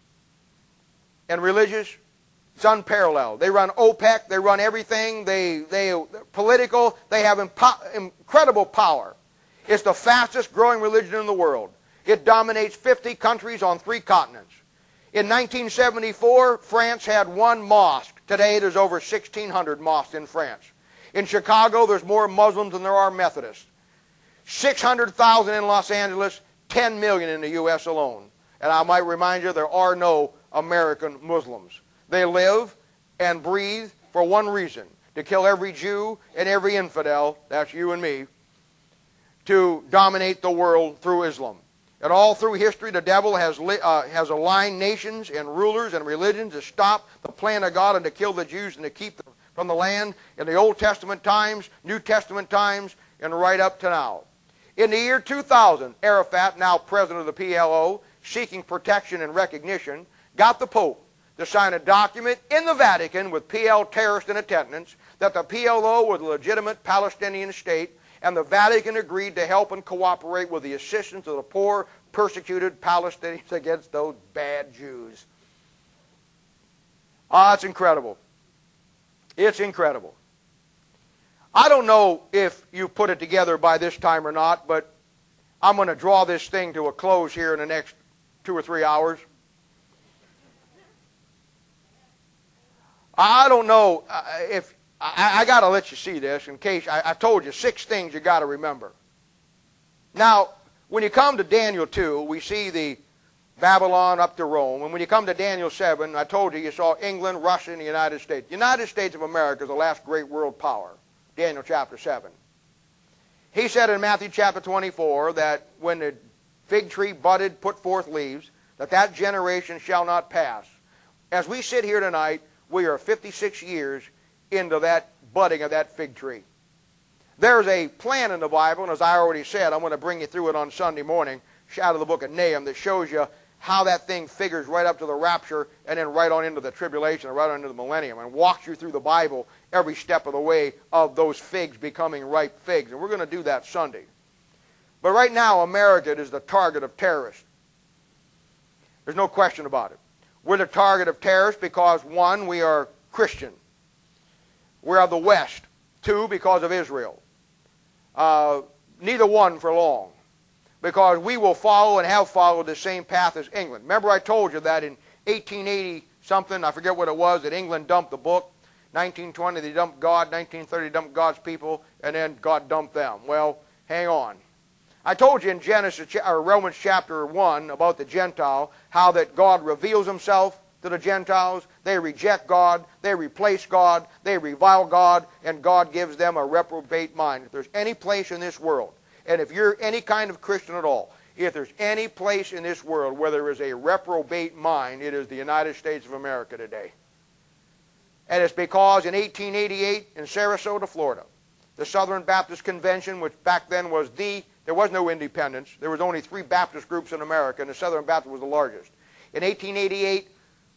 and religious. It's unparalleled. They run OPEC. They run everything. They're political. They have incredible power. It's the fastest growing religion in the world. It dominates 50 countries on 3 continents. In 1974, France had 1 mosque. Today, there's over 1,600 mosques in France. In Chicago, there's more Muslims than there are Methodists. 600,000 in Los Angeles, 10 million in the U.S. alone. And I might remind you, there are no American Muslims. They live and breathe for one reason: to kill every Jew and every infidel, that's you and me, to dominate the world through Islam. And all through history, the devil has aligned nations and rulers and religions to stop the plan of God and to kill the Jews and to keep them from the land in the Old Testament times, New Testament times, and right up to now. In the year 2000, Arafat, now president of the PLO, seeking protection and recognition, got the Pope to sign a document in the Vatican with PL terrorists in attendance that the PLO was a legitimate Palestinian state, and the Vatican agreed to help and cooperate with the assistance of the poor, persecuted Palestinians against those bad Jews. Ah, it's incredible. It's incredible. I don't know if you put it together by this time or not, but I'm going to draw this thing to a close here in the next 2 or 3 hours. I don't know if I got to let you see this in case I told you 6 things you got to remember. Now, when you come to Daniel 2, we see the Babylon up to Rome. And when you come to Daniel 7, I told you saw England, Russia, and the United States. The United States of America is the last great world power. Daniel chapter 7. He said in Matthew chapter 24 that when the fig tree budded, put forth leaves, that generation shall not pass. As we sit here tonight, we are 56 years into that budding of that fig tree. There's a plan in the Bible, and as I already said, I'm going to bring you through it on Sunday morning, out of the book of Nahum, that shows you how that thing figures right up to the rapture and then right on into the tribulation and right on into the millennium, and walks you through the Bible every step of the way of those figs becoming ripe figs. And we're going to do that Sunday. But right now, America is the target of terrorists. There's no question about it. We're the target of terrorists because, 1, we are Christian. We're of the West. 2, because of Israel. Neither one for long. Because we will follow and have followed the same path as England. Remember I told you that in 1880-something, I forget what it was, that England dumped the book. 1920 they dumped God, 1930 they dumped God's people, and then God dumped them. Well, hang on. I told you in Romans chapter 1 about the Gentile, how that God reveals himself to the Gentiles. They reject God, they replace God, they revile God, and God gives them a reprobate mind. If there's any place in this world, and if you're any kind of Christian at all, if there's any place in this world where there is a reprobate mind, it is the United States of America today. And it's because in 1888 in Sarasota, Florida, the Southern Baptist Convention, which back then was there was no independence. There was only 3 Baptist groups in America, and the Southern Baptist was the largest. In 1888,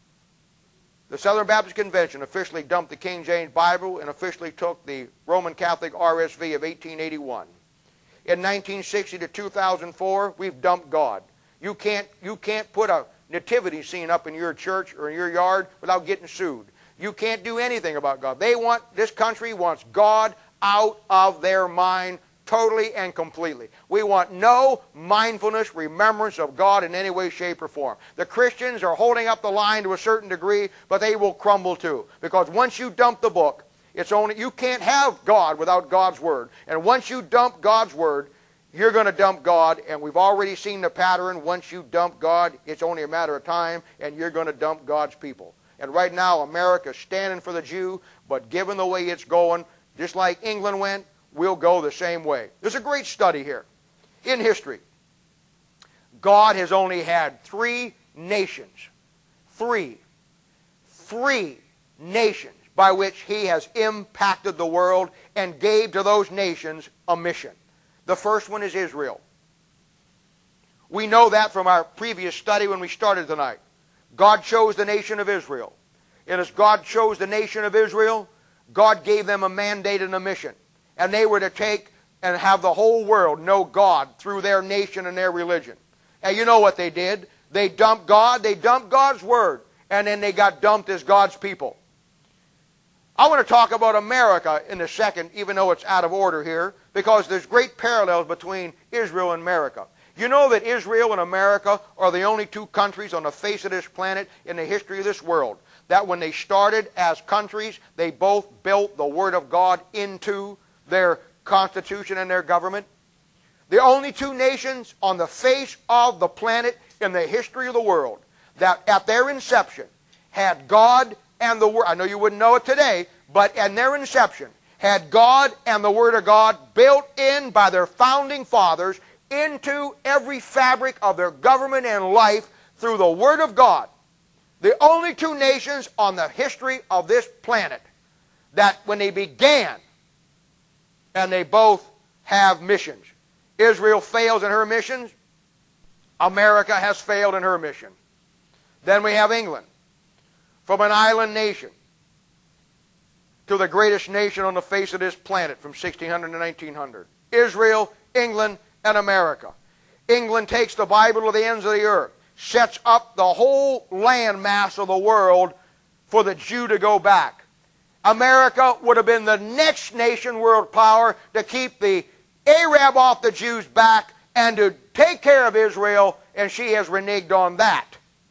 the Southern Baptist Convention officially dumped the King James Bible and officially took the Roman Catholic RSV of 1881. In 1960 to 2004, we've dumped God. You can't put a nativity scene up in your church or in your yard without getting sued. You can't do anything about God. This country wants God out of their mind totally and completely. We want no mindfulness, remembrance of God in any way, shape, or form. The Christians are holding up the line to a certain degree, but they will crumble too. Because once you dump the book, you can't have God without God's Word. And once you dump God's Word, you're going to dump God, and we've already seen the pattern. Once you dump God, it's only a matter of time, and you're going to dump God's people. And right now, America's standing for the Jew, but given the way it's going, just like England went, we'll go the same way. There's a great study here. In history, God has only had 3 nations. 3 nations by which He has impacted the world and gave to those nations a mission. The first one is Israel. We know that from our previous study when we started tonight. God chose the nation of Israel. And as God chose the nation of Israel, God gave them a mandate and a mission. And they were to take and have the whole world know God through their nation and their religion. And you know what they did? They dumped God, they dumped God's Word, and then they got dumped as God's people. I want to talk about America in a second, even though it's out of order here, because there's great parallels between Israel and America. You know that Israel and America are the only 2 countries on the face of this planet in the history of this world that when they started as countries, they both built the Word of God into their constitution and their government. The only two nations on the face of the planet in the history of the world that at their inception had God and the Word. I know you wouldn't know it today, but in their inception had God and the Word of God built in by their founding fathers into every fabric of their government and life through the Word of God. The only two nations on the history of this planet that when they began, and they both have missions. Israel fails in her missions. America has failed in her mission. Then we have England. From an island nation to the greatest nation on the face of this planet from 1600 to 1900. Israel, England, and America. England takes the Bible to the ends of the earth, sets up the whole land mass of the world for the Jew to go back. America would have been the next nation world power to keep the Arab off the Jews' back and to take care of Israel, and she has reneged on that.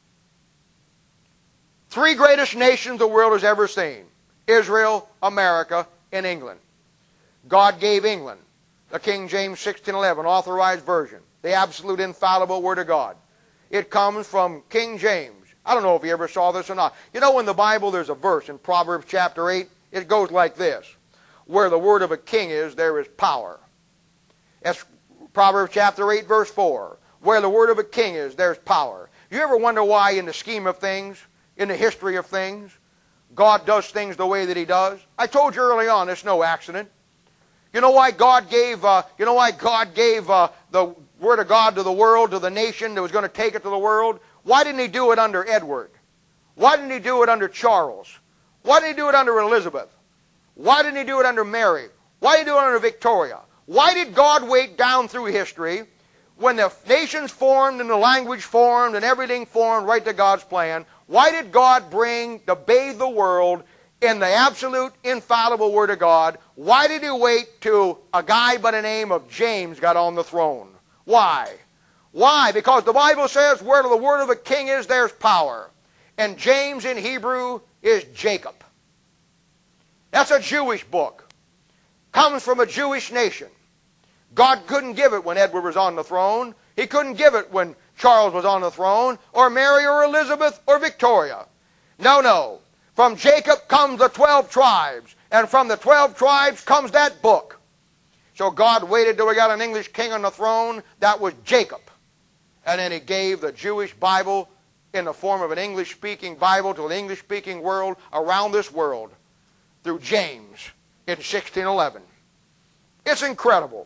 Three greatest nations the world has ever seen: Israel, America, and England. God gave England the King James 1611 authorized version, the absolute infallible Word of God. It comes from King James. I don't know if you ever saw this or not. You know, in the Bible there's a verse in Proverbs chapter 8. It goes like this: where the word of a king is, there is power. That's Proverbs chapter 8, verse 4. Where the word of a king is, there's power. You ever wonder why in the scheme of things, in the history of things, God does things the way that He does? I told you early on, it's no accident. You know why God gave the Word of God to the world, to the nation that was going to take it to the world? Why didn't He do it under Edward? Why didn't He do it under Charles? Why didn't He do it under Elizabeth? Why didn't He do it under Mary? Why did He do it under Victoria? Why did God wait down through history when the nations formed and the language formed and everything formed right to God's plan? Why did God bring to bathe the world in the absolute infallible Word of God? Why did He wait till a guy by the name of James got on the throne? Why? Why? Because the Bible says where the word of a king is, there's power. And James in Hebrew is Jacob. That's a Jewish book. Comes from a Jewish nation. God couldn't give it when Edward was on the throne. He couldn't give it when Charles was on the throne, or Mary, or Elizabeth, or Victoria. No, no. From Jacob comes the 12 tribes, and from the 12 tribes comes that book. So God waited till we got an English king on the throne. That was Jacob. And then He gave the Jewish Bible in the form of an English-speaking Bible to an English-speaking world around this world through James in 1611. It's incredible.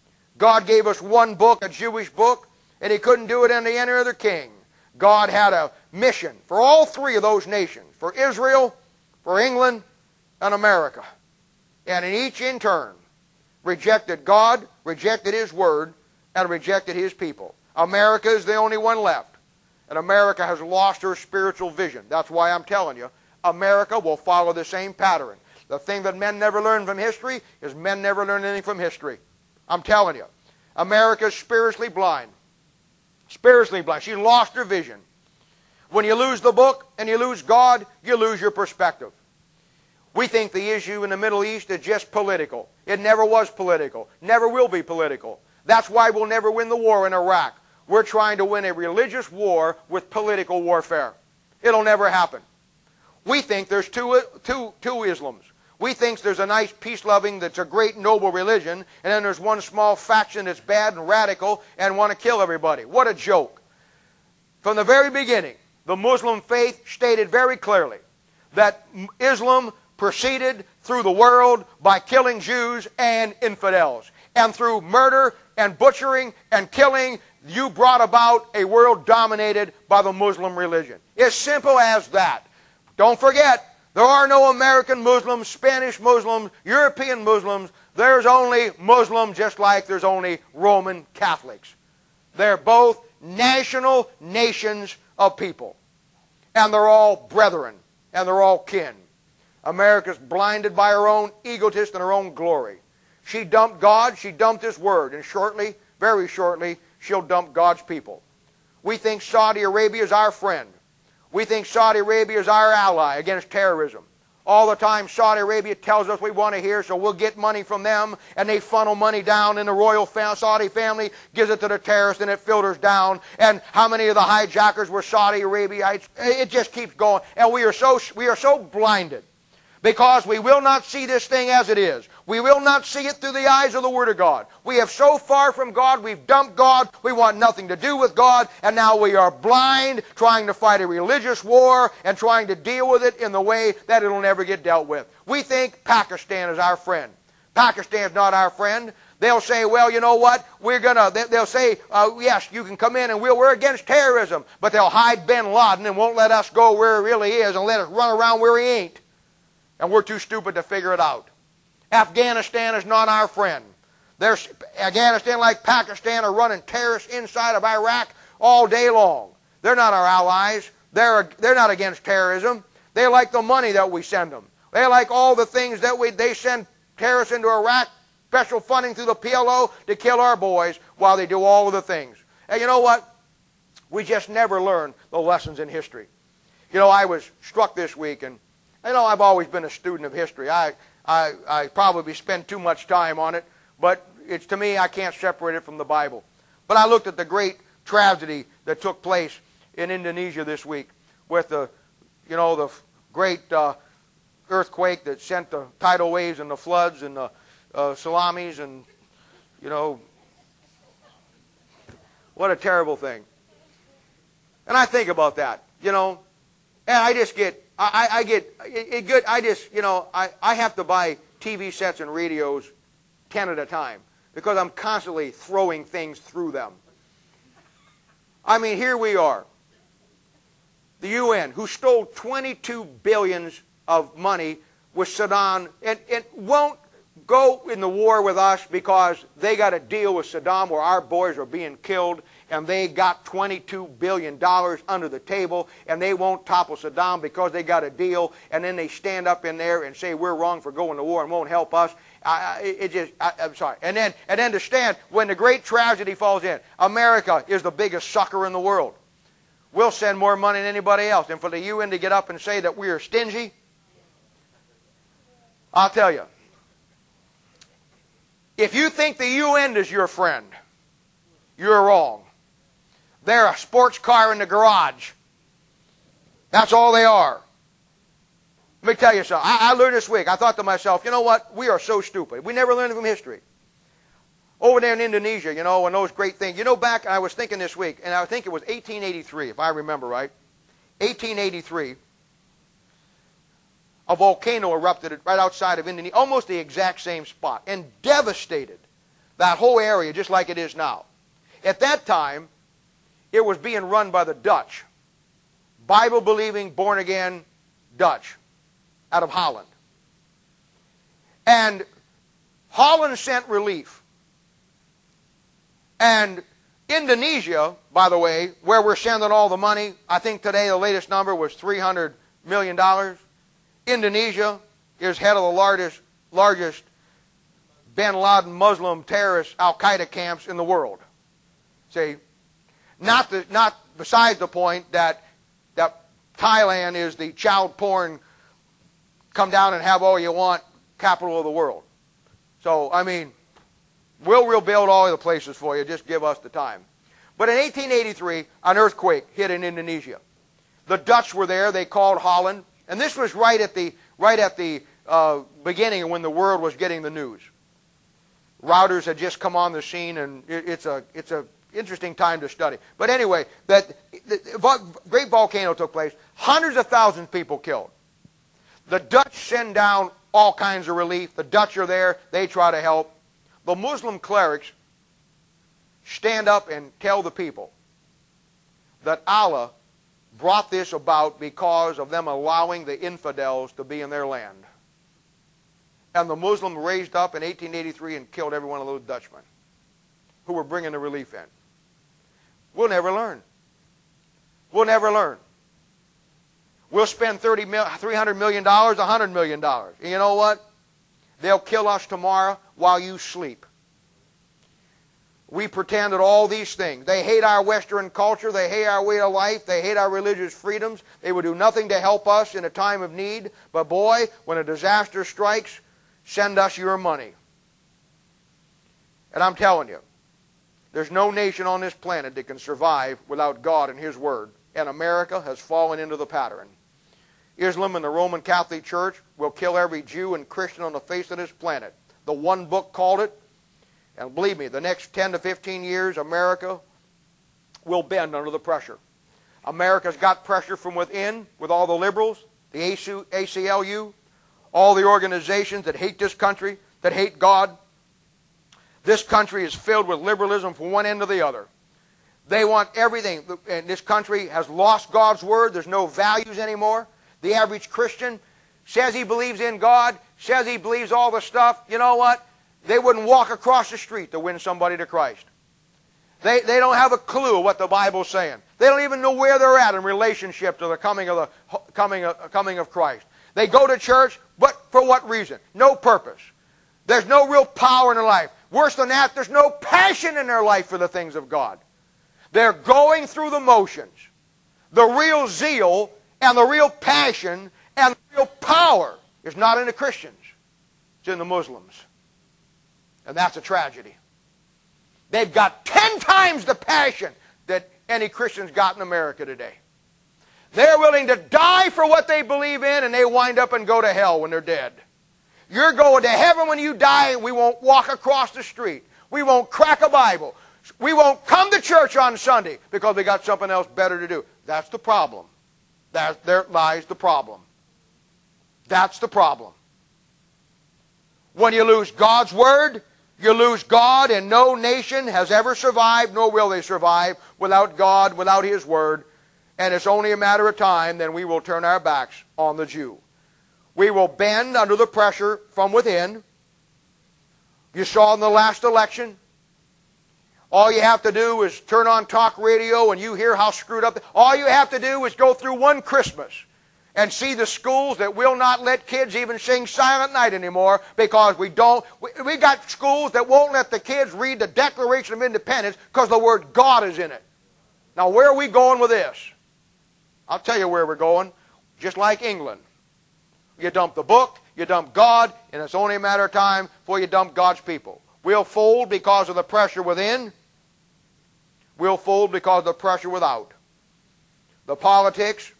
God gave us one book, a Jewish book, and He couldn't do it under any other king. God had a mission for all three of those nations, for Israel, for England, and America. And in each in turn rejected God, rejected His Word, and rejected His people. America is the only one left. And America has lost her spiritual vision. That's why I'm telling you, America will follow the same pattern. The thing that men never learn from history is men never learn anything from history. I'm telling you, America is spiritually blind. Spiritually blind. She lost her vision. When you lose the book and you lose God, you lose your perspective. We think the issue in the Middle East is just political. It never was political. Never will be political. That's why we'll never win the war in Iraq. We're trying to win a religious war with political warfare. It'll never happen. We think there's two Islams. We think there's a nice peace-loving that's a great noble religion, and then there's one small faction that's bad and radical and want to kill everybody. What a joke. From the very beginning, the Muslim faith stated very clearly that Islam proceeded through the world by killing Jews and infidels. And through murder and butchering and killing, you brought about a world dominated by the Muslim religion. It's simple as that. Don't forget, there are no American Muslims, Spanish Muslims, European Muslims. There's only Muslims, just like there's only Roman Catholics. They're both national nations of people. And they're all brethren. And they're all kin. America's blinded by her own egotism and her own glory. She dumped God, she dumped His Word, and shortly, very shortly, she'll dump God's people. We think Saudi Arabia is our friend. We think Saudi Arabia is our ally against terrorism. all the time Saudi Arabia tells us we want to hear, so we'll get money from them, and they funnel money down, and the royal Saudi family gives it to the terrorists, and it filters down. And how many of the hijackers were Saudi Arabians? It just keeps going. And we are so blinded, because we will not see this thing as it is. We will not see it through the eyes of the Word of God. We have so far from God, we've dumped God, we want nothing to do with God, and now we are blind, trying to fight a religious war and trying to deal with it in the way that it'll never get dealt with. We think Pakistan is our friend. Pakistan is not our friend. They'll say, well, you know what, they'll say, yes, you can come in and we're against terrorism, but they'll hide bin Laden and won't let us go where he really is and let us run around where he ain't. And we're too stupid to figure it out. Afghanistan is not our friend. Afghanistan, like Pakistan, are running terrorists inside of Iraq all day long. They're not our allies. They're not against terrorism. They like the money that we send them. They like all the things that they send terrorists into Iraq, special funding through the PLO to kill our boys while they do all of the things. And you know what? We just never learn the lessons in history. You know, I was struck this week, and you know, I've always been a student of history. I probably spend too much time on it, but it's, to me, I can't separate it from the Bible. But I looked at the great tragedy that took place in Indonesia this week with the great earthquake that sent the tidal waves and the floods and the tsunamis, and what a terrible thing. And I think about that, and I just get. I have to buy TV sets and radios 10 at a time because I'm constantly throwing things through them. I mean, here we are. The UN, who stole 22 billion of money with Saddam, and won't go in the war with us because they got a deal with Saddam where our boys are being killed, and they got $22 billion under the table, and they won't topple Saddam because they got a deal, and then they stand up in there and say we're wrong for going to war and won't help us. I'm sorry. And then to stand when the great tragedy falls in. America is the biggest sucker in the world. We'll send more money than anybody else. And for the UN to get up and say that we are stingy, I'll tell you. If you think the UN is your friend, you're wrong. They're a sports car in the garage. That's all they are. Let me tell you something. I learned this week. I thought to myself, you know what? We are so stupid. We never learned from history. Over there in Indonesia, and those great things. Back, I was thinking this week, and I think it was 1883, if I remember right. 1883, a volcano erupted right outside of Indonesia, almost the exact same spot, and devastated that whole area just like it is now. At that time, it was being run by the Dutch, Bible-believing, born-again Dutch out of Holland. And Holland sent relief. And Indonesia, by the way, where we're sending all the money, I think today the latest number was $300 million. Indonesia is head of the largest bin Laden Muslim terrorist Al-Qaeda camps in the world. See, not besides the point that Thailand is the child porn, come down and have all you want capital of the world. So, I mean, we'll rebuild all the places for you. Just give us the time. But in 1883, an earthquake hit in Indonesia. The Dutch were there. They called Holland. And this was right at the beginning when the world was getting the news. Routers had just come on the scene, and it's a interesting time to study. But anyway, the great volcano took place. Hundreds of thousands of people killed. The Dutch send down all kinds of relief. The Dutch are there. They try to help. The Muslim clerics stand up and tell the people that Allah brought this about because of them allowing the infidels to be in their land. And the Muslim raised up in 1883 and killed every one of those Dutchmen who were bringing the relief in. We'll never learn. We'll never learn. We'll spend $300 million, $100 million. And you know what? They'll kill us tomorrow while you sleep. We pretend that all these things. They hate our Western culture. They hate our way of life. They hate our religious freedoms. They would do nothing to help us in a time of need. But boy, when a disaster strikes, send us your money. And I'm telling you, there's no nation on this planet that can survive without God and His Word. And America has fallen into the pattern. Islam and the Roman Catholic Church will kill every Jew and Christian on the face of this planet. The one book called it. And believe me, the next 10 to 15 years, America will bend under the pressure. America's got pressure from within with all the liberals, the ACLU, all the organizations that hate this country, that hate God. This country is filled with liberalism from one end to the other. They want everything. And this country has lost God's Word. There's no values anymore. The average Christian says he believes in God, says he believes all the stuff. You know what? They wouldn't walk across the street to win somebody to Christ. They don't have a clue what the Bible's saying. They don't even know where they're at in relationship to the coming of Christ. They go to church, but for what reason? No purpose. There's no real power in their life. Worse than that, there's no passion in their life for the things of God. They're going through the motions. The real zeal and the real passion and the real power is not in the Christians. It's in the Muslims. And that's a tragedy. They've got 10 times the passion that any Christians got in America today. They're willing to die for what they believe in, and they wind up and go to hell when they're dead. You're going to heaven when you die, and we won't walk across the street. We won't crack a Bible. We won't come to church on Sunday because we got something else better to do. That's the problem. There lies the problem. That's the problem. When you lose God's Word, you lose God, and no nation has ever survived, nor will they survive, without God, without His Word. And it's only a matter of time, then we will turn our backs on the Jew. We will bend under the pressure from within. You saw in the last election, all you have to do is turn on talk radio and you hear how screwed up. All you have to do is go through one Christmas and see the schools that will not let kids even sing Silent Night anymore because we got schools that won't let the kids read the Declaration of Independence because the word God is in it. Now where are we going with this? I'll tell you where we're going. Just like England. You dump the book, you dump God, and it's only a matter of time before you dump God's people. We'll fold because of the pressure within. We'll fold because of the pressure without. The politics.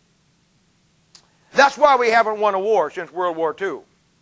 That's why we haven't won a war since World War II.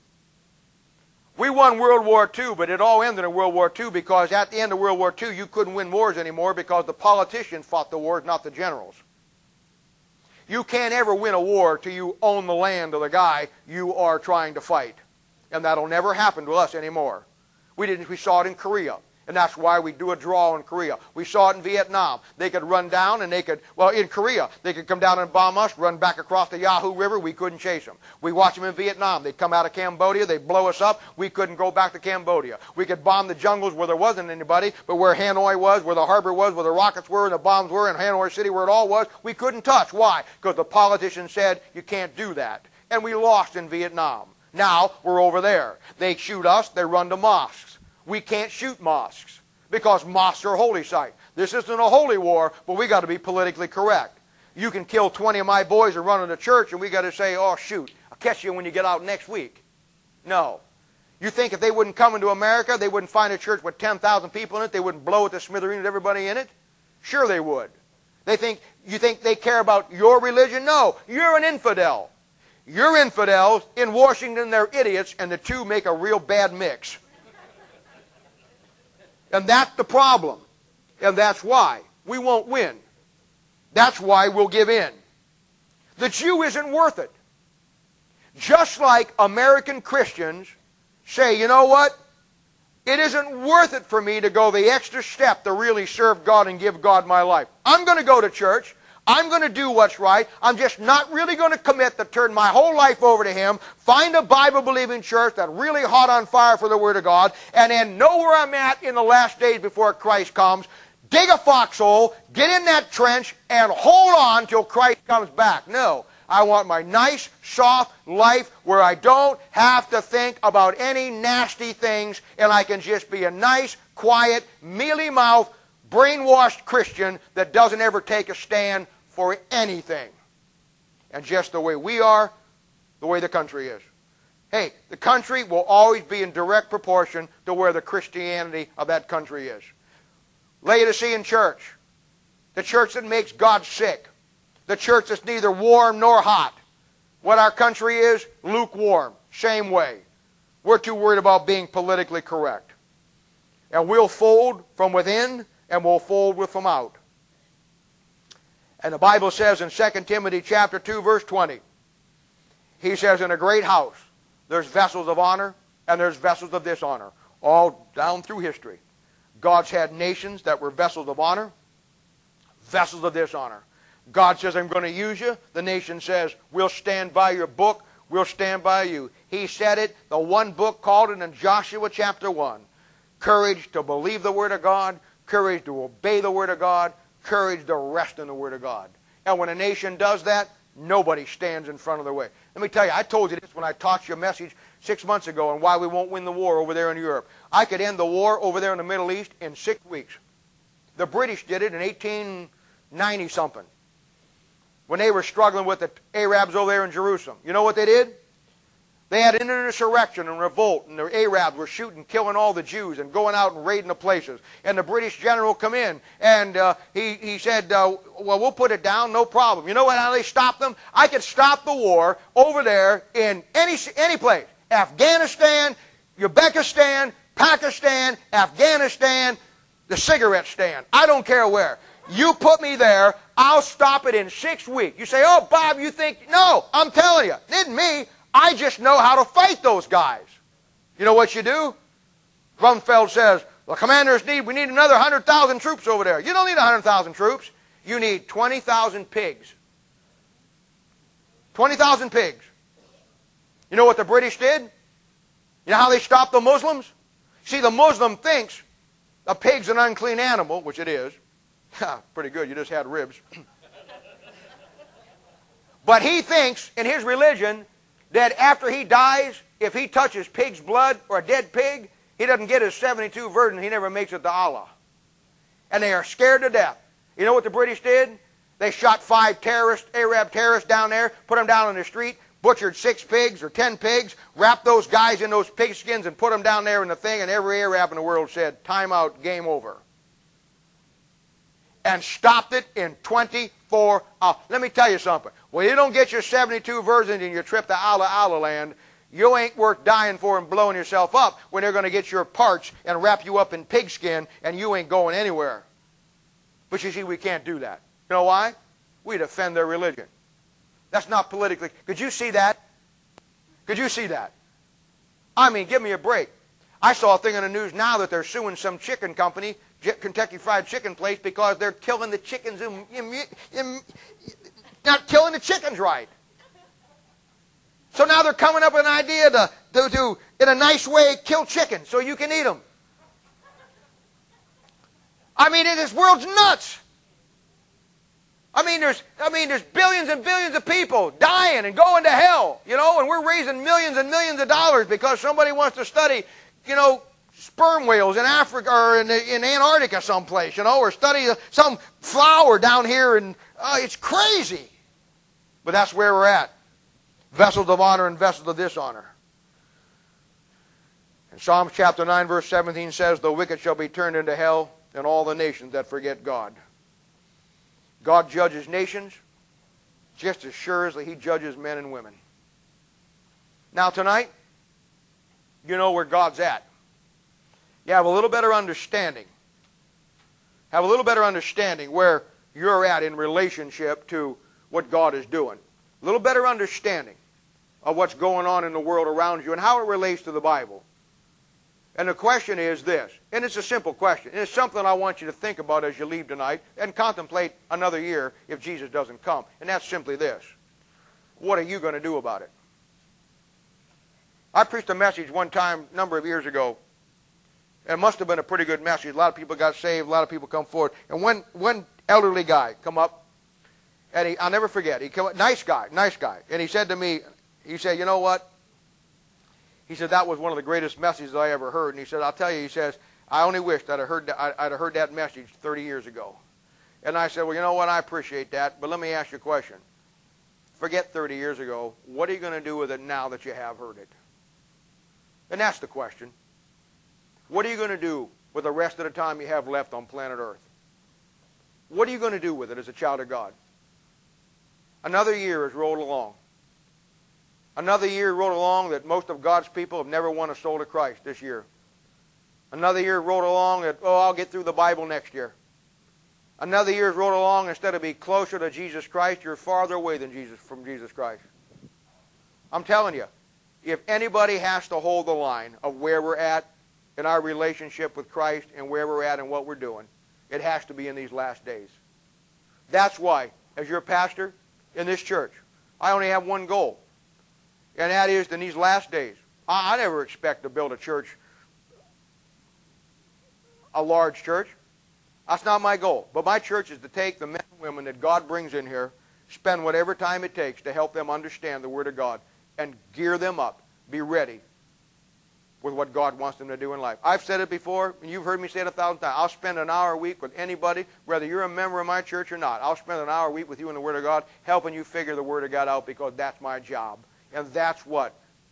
We won World War II, but it all ended in World War II because at the end of World War II you couldn't win wars anymore because the politicians fought the wars, not the generals. You can't ever win a war till you own the land of the guy you are trying to fight. And that'll never happen to us anymore. We saw it in Korea. And that's why we do a draw in Korea. We saw it in Vietnam. They could run down and in Korea, they could come down and bomb us, run back across the Yahoo River. We couldn't chase them. We watched them in Vietnam. They'd come out of Cambodia. They'd blow us up. We couldn't go back to Cambodia. We could bomb the jungles where there wasn't anybody, but where Hanoi was, where the harbor was, where the rockets were and the bombs were, and Hanoi City where it all was, we couldn't touch. Why? Because the politicians said, you can't do that. And we lost in Vietnam. Now we're over there. They shoot us. They run to mosques. We can't shoot mosques because mosques are a holy site. This isn't a holy war, but we got to be politically correct. You can kill 20 of my boys and run into church, and we got to say, oh, shoot, I'll catch you when you get out next week. No. You think if they wouldn't come into America, they wouldn't find a church with 10,000 people in it, they wouldn't blow it to smithereens everybody in it? Sure they would. You think they care about your religion? No. You're an infidel. You're infidels. In Washington, they're idiots, and the two make a real bad mix. And that's the problem. And that's why we won't win. That's why we'll give in. The Jew isn't worth it. Just like American Christians say, you know what? It isn't worth it for me to go the extra step to really serve God and give God my life. I'm going to go to church. I'm going to do what's right. I'm just not really going to commit to turn my whole life over to Him, find a Bible-believing church that's really hot on fire for the Word of God, and then know where I'm at in the last days before Christ comes, dig a foxhole, get in that trench, and hold on till Christ comes back. No. I want my nice, soft life where I don't have to think about any nasty things, and I can just be a nice, quiet, mealy-mouthed, brainwashed Christian that doesn't ever take a stand for anything. And just the way we are, the way the country is. Hey, the country will always be in direct proportion to where the Christianity of that country is. Laodicean church, the church that makes God sick, the church that's neither warm nor hot. What our country is, lukewarm, same way. We're too worried about being politically correct. And we'll fold from within, and we'll fold from out. And the Bible says in 2 Timothy chapter 2, verse 20, he says, in a great house, there's vessels of honor, and there's vessels of dishonor, all down through history. God's had nations that were vessels of honor, vessels of dishonor. God says, I'm going to use you. The nation says, we'll stand by your book. We'll stand by you. He said it. The one book called it in Joshua chapter 1. Courage to believe the Word of God. Courage to obey the Word of God. Courage to rest in the Word of God. And when a nation does that, nobody stands in front of the way. Let me tell you, I told you this when I taught you a message 6 months ago on why we won't win the war over there in Europe. I could end the war over there in the Middle East in 6 weeks. The British did it in 1890-something. When they were struggling with the Arabs over there in Jerusalem. You know what they did? They had an insurrection and revolt, and the Arabs were shooting, killing all the Jews, and going out and raiding the places. And the British general come in, and he said, well, we'll put it down, no problem. You know how they stopped them? I could stop the war over there in any place. Afghanistan, Uzbekistan, Pakistan, Afghanistan, the cigarette stand. I don't care where. You put me there, I'll stop it in 6 weeks. You say, oh, Bob, you think... No, I'm telling you, it isn't me. I just know how to fight those guys. You know what you do? Rumsfeld says, the commanders we need another 100,000 troops over there. You don't need 100,000 troops. You need 20,000 pigs. 20,000 pigs. You know what the British did? You know how they stopped the Muslims? See, the Muslim thinks a pig's an unclean animal, which it is. Pretty good, you just had ribs. But he thinks, in his religion, that after he dies, if he touches pig's blood or a dead pig, he doesn't get his 72 virgins, he never makes it to Allah. And they are scared to death. You know what the British did? They shot 5 terrorists, Arab terrorists down there, put them down on the street, butchered 6 pigs or 10 pigs, wrapped those guys in those pig skins and put them down there in the thing, and every Arab in the world said, time out, game over. And stopped it in 24 hours. Let me tell you something. Well, you don't get your 72 virgins in your trip to Allah land, you ain't worth dying for and blowing yourself up when they're going to get your parts and wrap you up in pigskin and you ain't going anywhere. But you see, we can't do that. You know why? We defend their religion. That's not politically... Could you see that? Could you see that? I mean, give me a break. I saw a thing on the news now that they're suing some chicken company, Kentucky Fried Chicken place, because they're killing the chickens, not killing the chickens right. So now they're coming up with an idea to in a nice way, kill chickens so you can eat them. I mean, this world's nuts. I mean, there's billions and billions of people dying and going to hell, you know, and we're raising millions and millions of dollars because somebody wants to study, you know, sperm whales in Africa or in Antarctica someplace, you know, or study some flower down here, and it's crazy. But that's where we're at. Vessels of honor and vessels of dishonor. And Psalms chapter 9 verse 17 says, the wicked shall be turned into hell, and all the nations that forget God. God judges nations just as sure as He judges men and women. Now tonight, you know where God's at. You have a little better understanding. Have a little better understanding where you're at in relationship to what God is doing. A little better understanding of what's going on in the world around you and how it relates to the Bible. And the question is this, and it's a simple question. It's something I want you to think about as you leave tonight and contemplate another year if Jesus doesn't come. And that's simply this. What are you going to do about it? I preached a message one time a number of years ago. And it must have been a pretty good message. A lot of people got saved. A lot of people come forward. And one elderly guy come up, and I'll never forget. He came up, nice guy. And he said to me, he said, you know what? He said, that was one of the greatest messages I ever heard. And he said, I'll tell you, he says, I only wished I'd have heard that message 30 years ago. And I said, well, you know what? I appreciate that, but let me ask you a question. Forget 30 years ago. What are you going to do with it now that you have heard it? And that's the question. What are you going to do with the rest of the time you have left on planet Earth? What are you going to do with it as a child of God? Another year has rolled along. Another year rolled along that most of God's people have never won a soul to Christ this year. Another year rolled along that, oh, I'll get through the Bible next year. Another year rolled along, instead of be closer to Jesus Christ, you're farther away from Jesus Christ. I'm telling you, if anybody has to hold the line of where we're at in our relationship with Christ and where we're at and what we're doing, it has to be in these last days. That's why, as your pastor in this church, I only have one goal, and that is in these last days. I never expect to build a church, a large church. That's not my goal. But my church is to take the men and women that God brings in here, spend whatever time it takes to help them understand the Word of God, and gear them up, be ready with what God wants them to do in life. I've said it before, and you've heard me say it 1,000 times. I'll spend an hour a week with anybody, whether you're a member of my church or not. I'll spend an hour a week with you in the Word of God, helping you figure the Word of God out, because that's my job. And that's what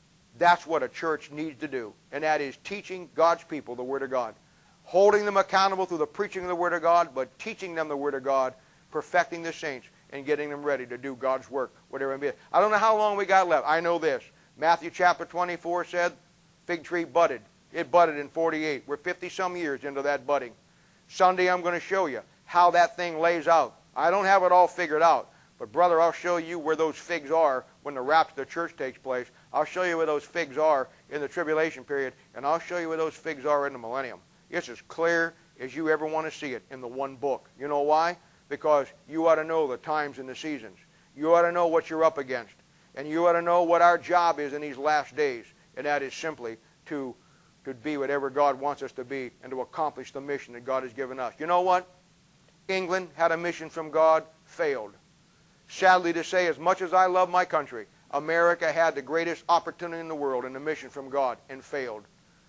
a church needs to do, and that is teaching God's people the Word of God. Holding them accountable through the preaching of the Word of God, but teaching them the Word of God, perfecting the saints, and getting them ready to do God's work, whatever it may be. I don't know how long we got left. I know this. Matthew chapter 24 said, fig tree budded. It budded in 48. We're 50-some years into that budding. Sunday I'm going to show you how that thing lays out. I don't have it all figured out, but brother, I'll show you where those figs are when the rapture of the church takes place. I'll show you where those figs are in the tribulation period, and I'll show you where those figs are in the millennium. It's as clear as you ever want to see it in the one book. You know why? Because you ought to know the times and the seasons. You ought to know what you're up against. And you ought to know what our job is in these last days. And that is simply to be whatever God wants us to be and to accomplish the mission that God has given us. You know what? England had a mission from God, failed. Sadly to say, as much as I love my country, America had the greatest opportunity in the world and the mission from God and failed.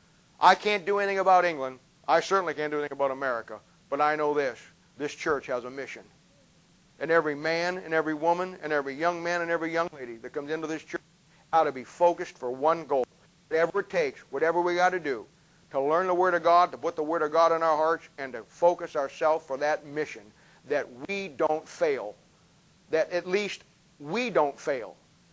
I can't do anything about England. I certainly can't do anything about America. But I know this. This church has a mission. And every man and every woman and every young man and every young lady that comes into this church ought to be focused for one goal. Whatever it takes, whatever we got to do, to learn the Word of God, to put the Word of God in our hearts, and to focus ourselves for that mission, that we don't fail. That at least we don't fail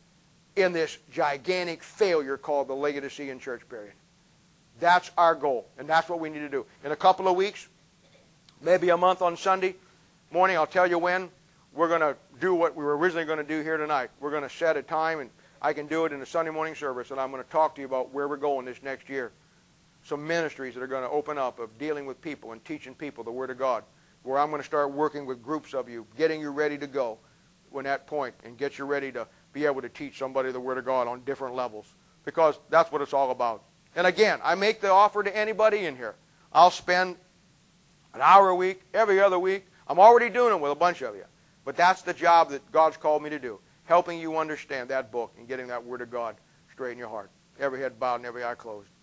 in this gigantic failure called the Laodicean church period. That's our goal, and that's what we need to do. In a couple of weeks, maybe a month on Sunday morning, I'll tell you when, we're going to do what we were originally going to do here tonight. We're going to set a time, and I can do it in the Sunday morning service, and I'm going to talk to you about where we're going this next year. Some ministries that are going to open up of dealing with people and teaching people the Word of God, where I'm going to start working with groups of you, getting you ready to go when that point, and get you ready to be able to teach somebody the Word of God on different levels, because that's what it's all about. And again, I make the offer to anybody in here. I'll spend an hour a week, every other week. I'm already doing it with a bunch of you. But that's the job that God's called me to do, helping you understand that book and getting that Word of God straight in your heart. Every head bowed and every eye closed.